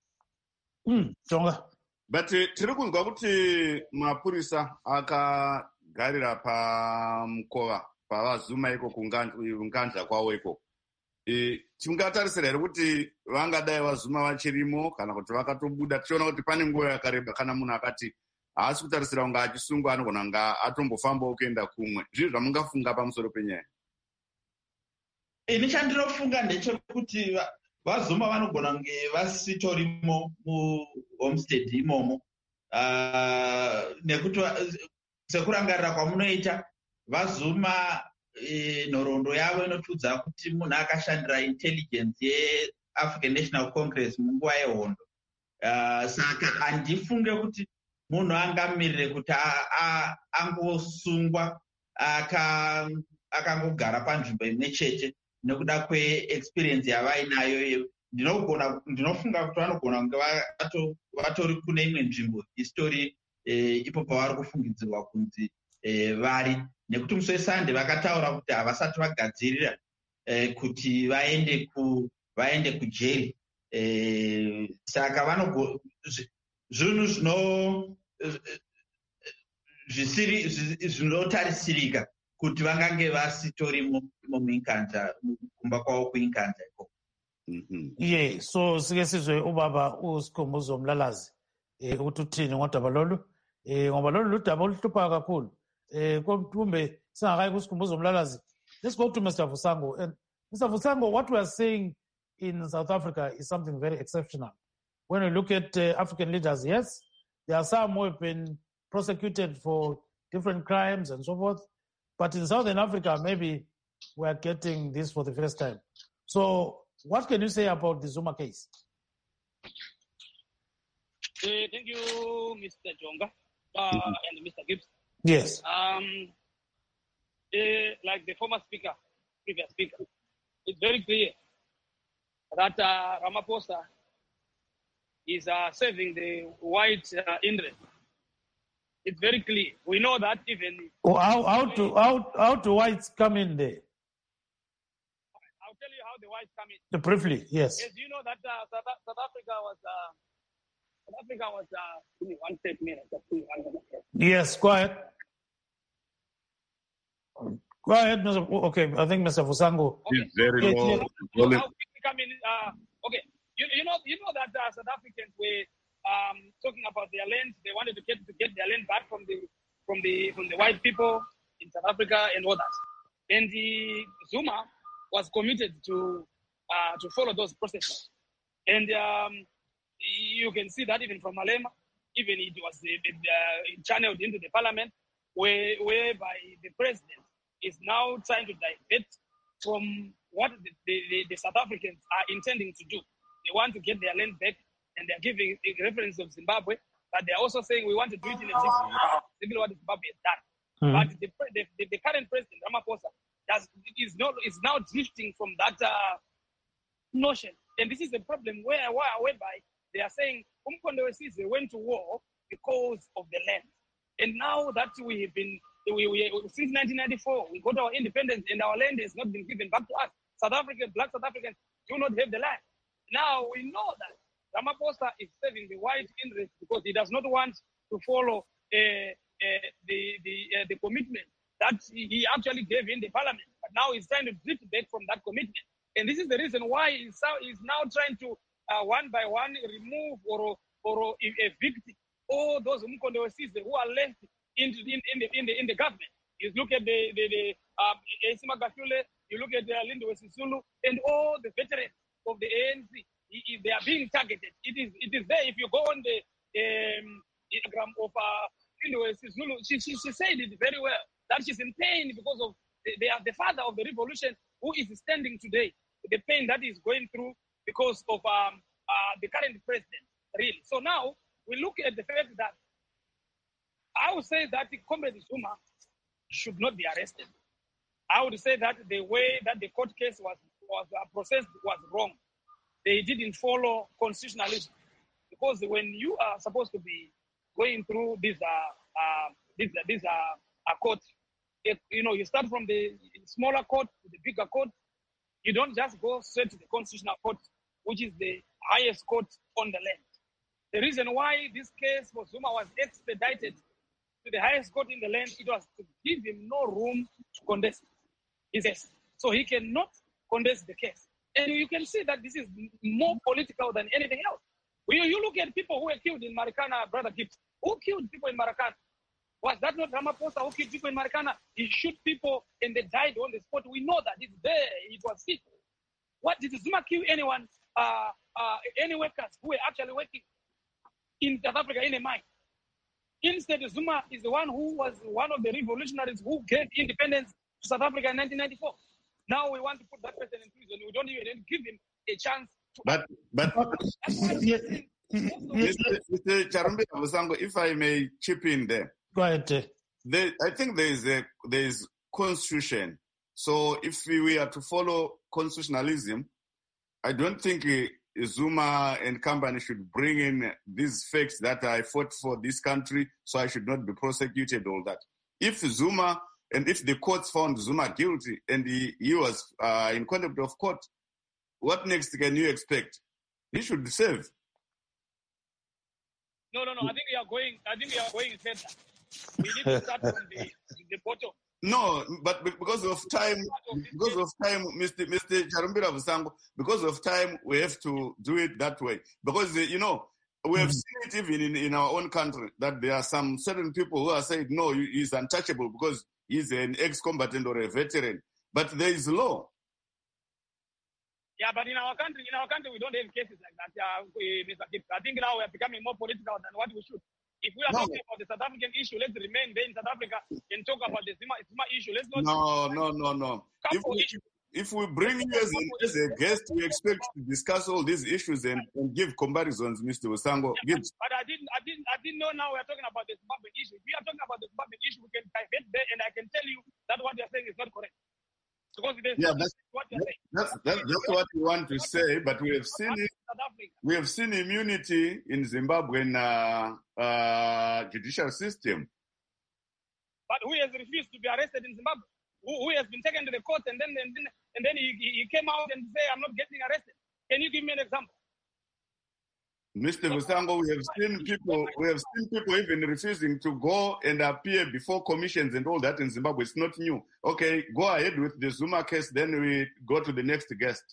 Mm, but tiri kunzwa kuti mapurisa akagarira pamukova pavazuma iko kunganza kwawo iko. Tingatarisira here kuti vangadai vazuma vachirimo kana kuti vakatobuda. Tichiona kuti pane nguva yakareba kana munhu akati haasi kutarisira kunga achisungwa anogona kunga atombofambawo kuenda kumwe. Zvii zvamungafunga pamusoro penyaya? Ini chandinofunga ndechekuti vazuma vanogona kunge vasitorimo muhomestead imomo, uh, nekuti sekurangarira kwamunoita vazuma e, nhoroondo yavo inotudza kuti munhu akashandira intelligence yeAfrican National Congress munguva yehondo. Uh, saka handifunge kuti munhu angamirire kuti angosungwa akangogara panzvimbo imwe chete nekuda kweexperience yavainayo. Ndinogona ndinofunga kuti vanogona kunge vatori kune imwe nzvimbo isitori eh, ipo pavari kufungidzirwa kunzi eh, vari, nekuti musi weSunday vakataura kuti havasati vagadzirira eh, kuti vaende ku vaende kujeri. Eh, saka vanogona zvinhu zvino zvisiri zvinotarisirika kuti vangange vasitorimo muinkandla kumba kwawo kuinkandla iko. Ye, so sike sizwe ubaba uSikhumbuzo Mlalazi eh ukuthi uthini ngodaba lolu eh ngoba lolu ludaba oluhlupha kakhulu eh kumbe singakayi kuSikhumbuzo Mlalazi. Let's go to Mister Vusango. And Mister Vusango, what we are saying in South Africa is something very exceptional. When we look at uh, African leaders, yes, there are some who have been prosecuted for different crimes and so forth. But in Southern Africa, maybe we are getting this for the first time. So what can you say about the Zuma case? Uh, thank you, Mister Jonga uh, mm-hmm. and Mister Gibbs. Yes. Um, uh, like the former speaker, previous speaker, it's very clear that uh, Ramaphosa is uh, serving the white uh, interest. It's very clear. We know that even... Oh, how, how, to, how, how do whites come in there? I'll tell you how the whites come in. Uh, briefly, yes. Yes, you know that uh, South, South Africa was... Uh, South Africa was... Uh, give me one second minute. Yes, go ahead. Go ahead, Mister Okay, I think Mister Vusango. Okay. He's very yes, low. Yes. How quickly come in? Uh, okay, you, you know you know that uh, South Africans were... Um, talking about their land, they wanted to get to get their land back from the from the from the white people in South Africa and others. And the Zuma was committed to uh, to follow those processes. And um, you can see that even from Malema, even it was uh, uh, channeled into the parliament, where whereby the president is now trying to divert from what the, the, the South Africans are intending to do. They want to get their land back. And they're giving a reference of Zimbabwe, but they're also saying we want to do it in a different way, similar what Zimbabwe has done. Mm-hmm. But the, the, the current president, Ramaphosa, does, is, not, is now drifting from that uh, notion. And this is a problem where, where whereby they are saying Umkhonto weSizwe went to war because of the land. And now that we have been, we, we, since nineteen ninety-four, we got our independence and our land has not been given back to us. South Africans, black South Africans do not have the land. Now we know that Ramaphosa is serving the white interest because he does not want to follow a, uh, the the uh, the commitment that he actually gave in the parliament. But now he's trying to drift back from that commitment. And this is the reason why he's now trying to, uh, one by one, remove or, or evict all those who are left in, in, in, the, in, the, in the government. You look at the, the, the um, Esima Gafule, you look at the Lindiwe Sisulu, and all the veterans of the A N C, they are being targeted. It is it is there. If you go on the um, Instagram of uh, Lindiwe Sisulu, she, she, she said it very well, that she's in pain because of the, they are the father of the revolution who is standing today, the pain that is going through because of um, uh, the current president, really. So now we look at the fact that I would say that Comrade Zuma should not be arrested. I would say that the way that the court case was, was uh, processed was wrong. They didn't follow constitutionalism, because when you are supposed to be going through this uh, uh, this uh, this uh, uh, court, it, you know, you start from the smaller court to the bigger court. You don't just go straight to the constitutional court, which is the highest court on the land. The reason why this case for Zuma was expedited to the highest court in the land, it was to give him no room to contest his case. So he cannot contest the case. And you can see that this is more political than anything else. When you look at people who were killed in Marikana, Brother Gibbs, who killed people in Marikana? Was that not Ramaphosa who killed people in Marikana? He shoot people and they died on the spot. We know that. It's there. It was sick. What, did Zuma kill anyone, uh, uh, any workers who were actually working in South Africa in a mine? Instead, Zuma is the one who was one of the revolutionaries who gave independence to South Africa in nineteen ninety-four. Now we want to put that person in prison. We don't even give him a chance to... But, but Mister Mister Charumbira Musango, if I may chip in there. Go ahead. There, I think there is a there is constitution. So if we are to follow constitutionalism, I don't think uh, Zuma and company should bring in these facts that I fought for this country, so I should not be prosecuted, all that. If Zuma, and if the courts found Zuma guilty and he, he was uh, in contempt of court, what next can you expect? He should serve. No, no, no. I think we are going, I think we are going further. We need to start from the, the bottom. No, but because of time, because of time, Mister Mister Charumbira Musango, because of time, we have to do it that way. Because, you know, we have mm-hmm. seen it even in, in our own country, that there are some certain people who are saying, no, he's untouchable because he's an ex-combatant or a veteran. But there is law. Yeah, but in our country, in our country, we don't have cases like that, uh, Mister Gibbs. I think now we are becoming more political than what we should. If we are no. talking about the South African issue, let's remain there in South Africa and talk about the Zuma, Zuma issue. Let's not. No, no, no, no. If we, if we bring you as, an, as a guest, we expect to discuss all these issues and, and give comparisons, Mister Musango. Yeah, but, but I didn't, I didn't, I didn't know. Now we are talking about the Zimbabwe issue. If we are talking about the Zimbabwe issue, we can divert there, and I can tell you that what they are saying is not correct. Because yeah, that's what, that's, that's, that's what we want to say, but we have seen it. We have seen immunity in Zimbabwean uh, uh, judicial system. But who has refused to be arrested in Zimbabwe? Who, who has been taken to the court and then and then, and then he, he came out and say, I'm not getting arrested. Can you give me an example? Mister Musango, we have seen people, we have seen people even refusing to go and appear before commissions and all that in Zimbabwe. It's not new. Okay, go ahead with the Zuma case, then we go to the next guest.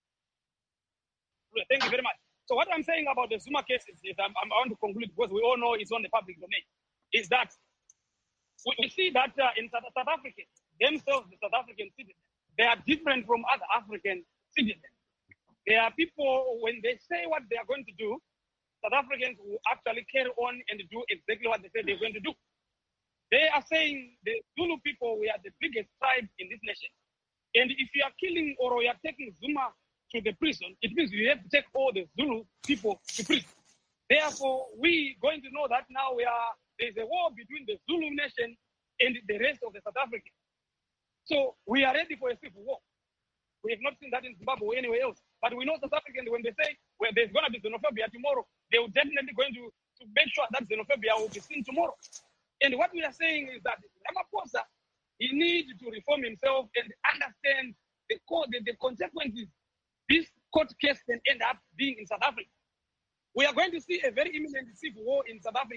Thank you very much. So what I'm saying about the Zuma case is, is I'm, I'm, I want to conclude, because we all know it's on the public domain, is that we see that uh, in South, South Africa, themselves, the South African citizens, they are different from other African citizens. There are people, when they say what they are going to do, South Africans will actually carry on and do exactly what they say they're going to do. They are saying the Zulu people, we are the biggest tribe in this nation. And if you are killing or you are taking Zuma to the prison, it means you have to take all the Zulu people to prison. Therefore, we going to know that now we are, there's a war between the Zulu nation and the rest of the South Africans. So we are ready for a civil war. We have not seen that in Zimbabwe or anywhere else. But we know South Africans, when they say well, there's going to be xenophobia tomorrow, they will definitely going to, to make sure that xenophobia will be seen tomorrow. And what we are saying is that Ramaphosa, he needs to reform himself and understand the, the, the consequences this court case can end up being in South Africa. We are going to see a very imminent civil war in South Africa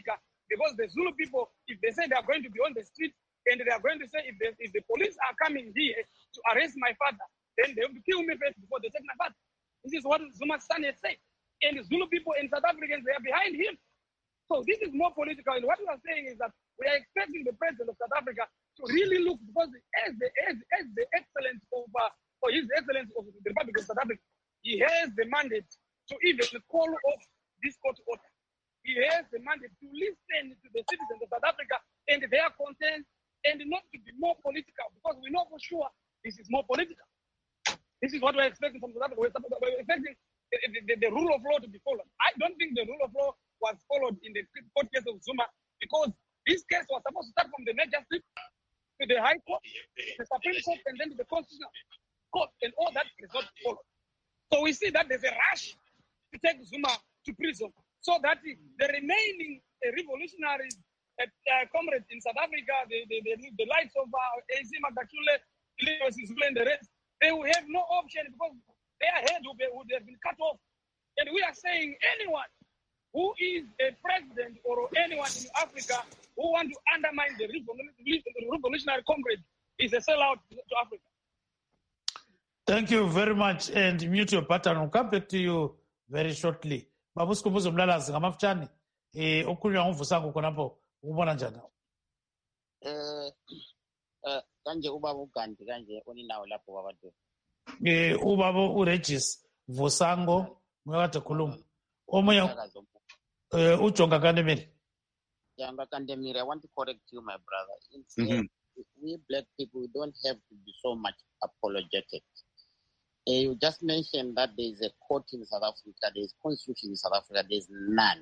Because the Zulu people, if they say they are going to be on the street and they are going to say if the, if the police are coming here to arrest my father, then they will kill me first before they take my father. This is what Zuma's son has said. And the Zulu people and South Africans, they are behind him. So this is more political. And what we are saying is that we are expecting the president of South Africa to really look, because as the, as, as the excellence of, uh, or his excellence of the Republic of South Africa, he has the mandate to even call off this court order. He has the mandate to listen to the citizens of South Africa and their concerns, and not to be more political, because we know for sure this is more political. This is what we're expecting from South Africa. We're expecting the, the, the rule of law to be followed. I don't think the rule of law was followed in the court case of Zuma, because this case was supposed to start from the Magistrate to the High Court, the Supreme Court, and then to the Constitutional Court, and all that is not followed. So we see that there's a rush to take Zuma to prison, so that the remaining uh, revolutionaries, uh, uh, comrades in South Africa, the, the, the, the likes of uh, A C Magashule, and the rest, they will have no option, because their head will, be, would have been cut off. And we are saying anyone who is a president or anyone in Africa who wants to undermine the revolutionary comrade is a sellout to Africa. Thank you very much, and mute your button. I'll come back to you very shortly. Babusikhumbuzo Mlalazi ngamafutshane eh okhulunywa ngovusango khonapho ubona njani? Eh eh kanje ubaba uGandhi kanje oninawo lapho babadu. Eh ubaba uRegis Vusango ngakade khuluma. Omunye eh uJonga Kandemile. Jonga Kandemile, I want to correct you, my brother. Mm-hmm. We black people, we don't have to be so much apologetic. Uh, you just mentioned that there is a court in South Africa, there is constitution in South Africa, there is none.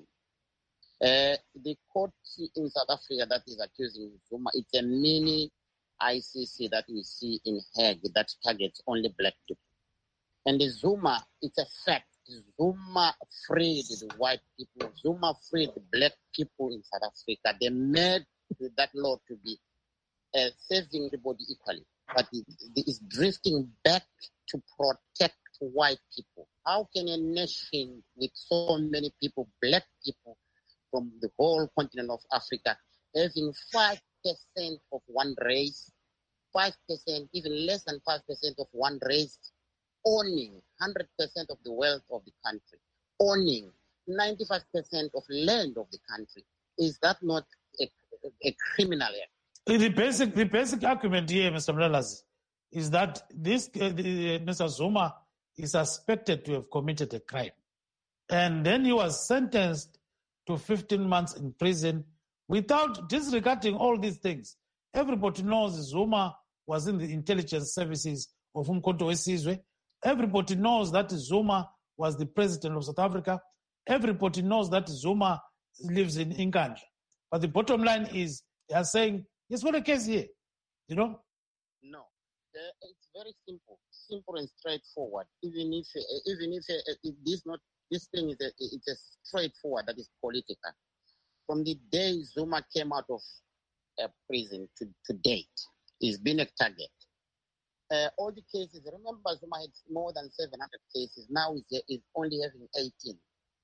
Uh, the court in South Africa that is accusing Zuma, it's a mini I C C that we see in Hague that targets only black people. And the Zuma, it's a fact. Zuma freed the white people. Zuma freed the black people in South Africa. They made that law to be uh, saving everybody equally. But it, it is drifting back to protect white people. How can a nation with so many people, black people from the whole continent of Africa, having five percent of one race, five percent, even less than five percent of one race, owning one hundred percent of the wealth of the country, owning ninety-five percent of land of the country, is that not a, a criminal act? The basic, the basic argument here, Mister Mlalazi, is that this uh, the, uh, Mister Zuma is suspected to have committed a crime. And then he was sentenced to fifteen months in prison without disregarding all these things. Everybody knows Zuma was in the intelligence services of Umkhonto weSizwe. Everybody knows that Zuma was the president of South Africa. Everybody knows that Zuma lives in England. But the bottom line is, they are saying, yes, what a case here, you know? No, uh, it's very simple, simple and straightforward. Even if, uh, even if uh, it is not, this thing is a, it's a straightforward, that is political. From the day Zuma came out of uh, prison to, to date, he's been a target. Uh, all the cases, remember Zuma had more than seven hundred cases, now he's, he's only having eighteen.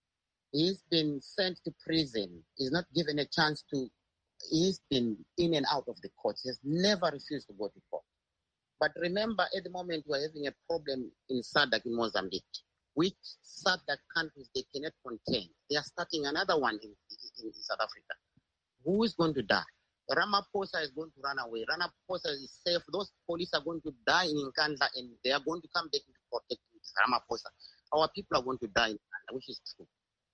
He's been sent to prison, he's not given a chance to, he's been in and out of the courts, he has never refused to go to court. But remember, at the moment, we're having a problem in S A D C in Mozambique, which S A D C countries they cannot contain. They are starting another one in, in, in South Africa. Who is going to die? Ramaphosa is going to run away. Ramaphosa is safe. Those police are going to die in Nkandla, and they are going to come back to protect Ramaphosa. Our people are going to die in Nkandla, which is true.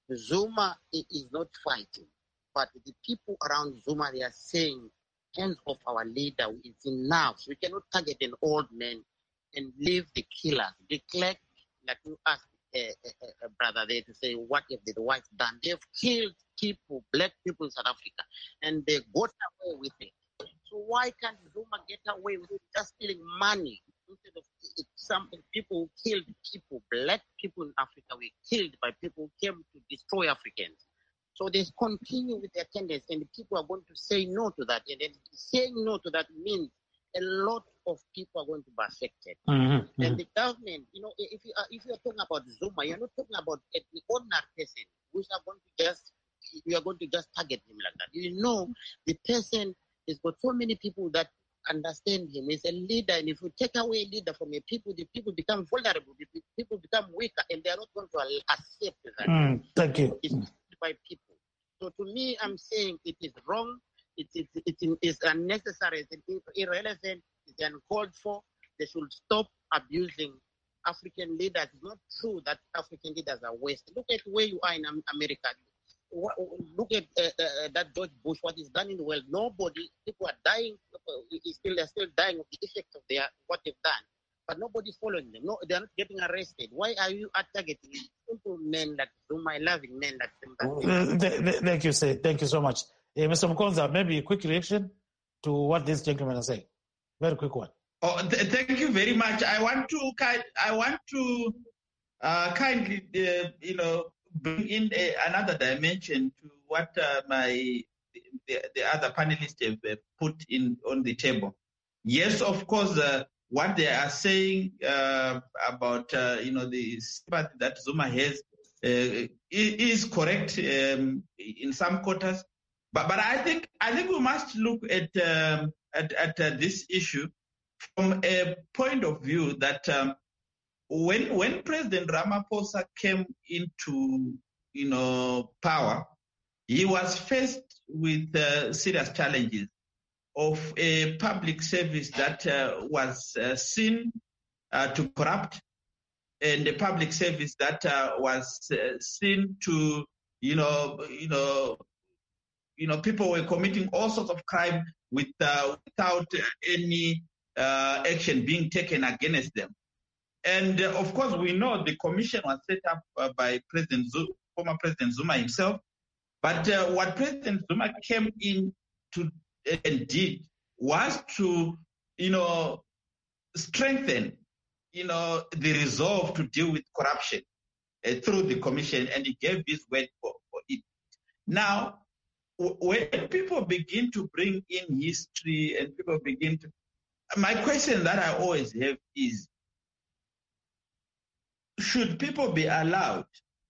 Zuma is not fighting, but the people around Zuma, they are saying, hands off our leader, it's enough. We cannot target an old man and leave the killers. The clerk, like you asked a uh, uh, uh, brother there to say, what have the whites done? They've killed people, black people in South Africa, and they got away with it. So why can't Zuma get away with it, just stealing money? Instead of it, some people who killed people, black people in Africa were killed by people who came to destroy Africans. So they continue with their tendency, and the people are going to say no to that. And then saying no to that means a lot of people are going to be affected. Mm-hmm. And the government, you know, if you are, if you are talking about Zuma, you're not talking about an ordinary person who's not going to just you are going to just target him like that. You know, the person has got so many people that understand him. He's a leader, and if you take away a leader from a people, the people become vulnerable. The people become weaker, and they are not going to accept that. Mm, thank you. It's by people. So to me, I'm saying it is wrong. It is it, it is unnecessary. It's irrelevant. It's uncalled for. They should stop abusing African leaders. It's not true that African leaders are wasted. Look at where you are in America. Look at uh, uh, that George Bush, what is done in the world. Nobody, people are dying, still, they're still dying of the effects of their, what they've done. But nobody's following them. No, they're not getting arrested. Why are you targeting simple men like Zuma, loving men like them? Uh, thank you, sir. Thank you so much. Uh, Mister Mkonza, maybe a quick reaction to what this gentleman is saying. Very quick one. Oh, th- thank you very much. I want to, I want to uh, kindly, uh, you know, bring in a, another dimension to what uh, my the, the other panelists have uh, put in on the table. Yes, of course, uh, what they are saying uh, about uh, you know the sympathy that Zuma has uh, is correct um, in some quarters, but but I think I think we must look at um, at, at uh, this issue from a point of view that um, when when President Ramaphosa came into you know power, he was faced with uh, serious challenges of a public service that uh, was uh, seen uh, to corrupt, and a public service that uh, was uh, seen to you know you know you know people were committing all sorts of crime with uh, without any Uh, action being taken against them. And uh, of course, we know the commission was set up uh, by President Zuma, former President Zuma himself. But uh, what President Zuma came in to and did was to, you know, strengthen, you know, the resolve to deal with corruption uh, through the commission, and he gave his word for, for it. Now, w- when people begin to bring in history and people begin to my question that I always have is, should people be allowed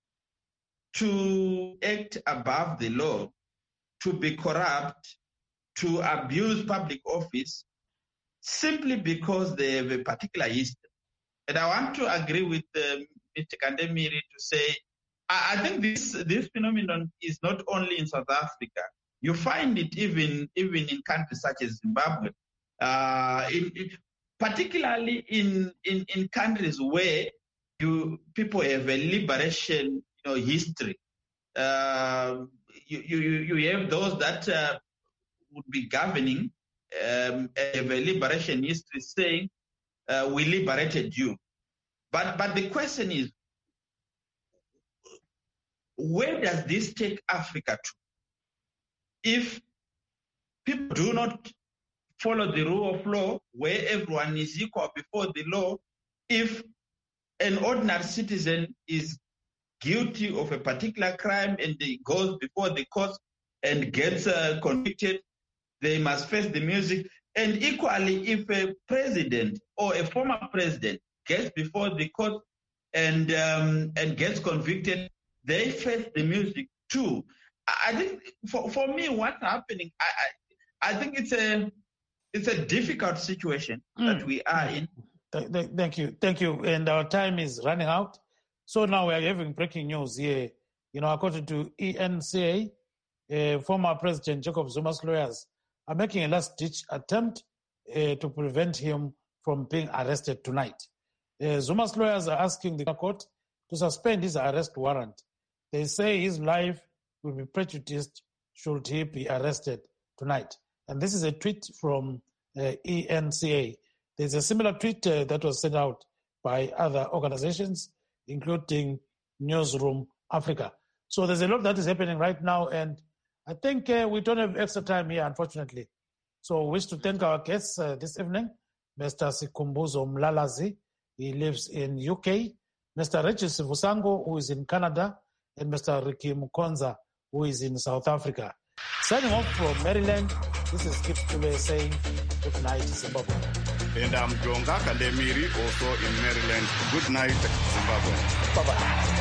to act above the law, to be corrupt, to abuse public office, simply because they have a particular history? And I want to agree with um, Mister Kandemiri to say, I, I think this this phenomenon is not only in South Africa. You find it even, even in countries such as Zimbabwe. Uh, in, in, particularly in, in, in countries where you people have a liberation you know, history. Uh, you, you, you have those that uh, would be governing, um, have a liberation history saying, uh, we liberated you. But, but the question is, where does this take Africa to? If people do not follow the rule of law, where everyone is equal before the law, if an ordinary citizen is guilty of a particular crime and he goes before the court and gets uh, convicted, they must face the music. And equally, if a president or a former president gets before the court and um, and gets convicted, they face the music too. I think for, for me, what's happening, I, I I think it's a It's a difficult situation mm. that we are in. Th- th- thank you. Thank you. And our time is running out. So now we are having breaking news here. You know, according to E N C A, uh, former President Jacob Zuma's lawyers are making a last-ditch attempt uh, to prevent him from being arrested tonight. Uh, Zuma's lawyers are asking the court to suspend his arrest warrant. They say his life will be prejudiced should he be arrested tonight. And this is a tweet from uh, E N C A. There's a similar tweet uh, that was sent out by other organizations, including Newsroom Africa. So there's a lot that is happening right now, and I think uh, we don't have extra time here, unfortunately. So we wish to thank our guests uh, this evening, Mister Sikumbuzo Mlalazi, he lives in U K, Mister Regis Vusango, who is in Canada, and Mister Ricky Mkonza, who is in South Africa. Signing off from Maryland, this is Kip Tule saying good night, Zimbabwe. And I'm Jonga Kandemiri, also in Maryland. Good night, Zimbabwe. Bye-bye.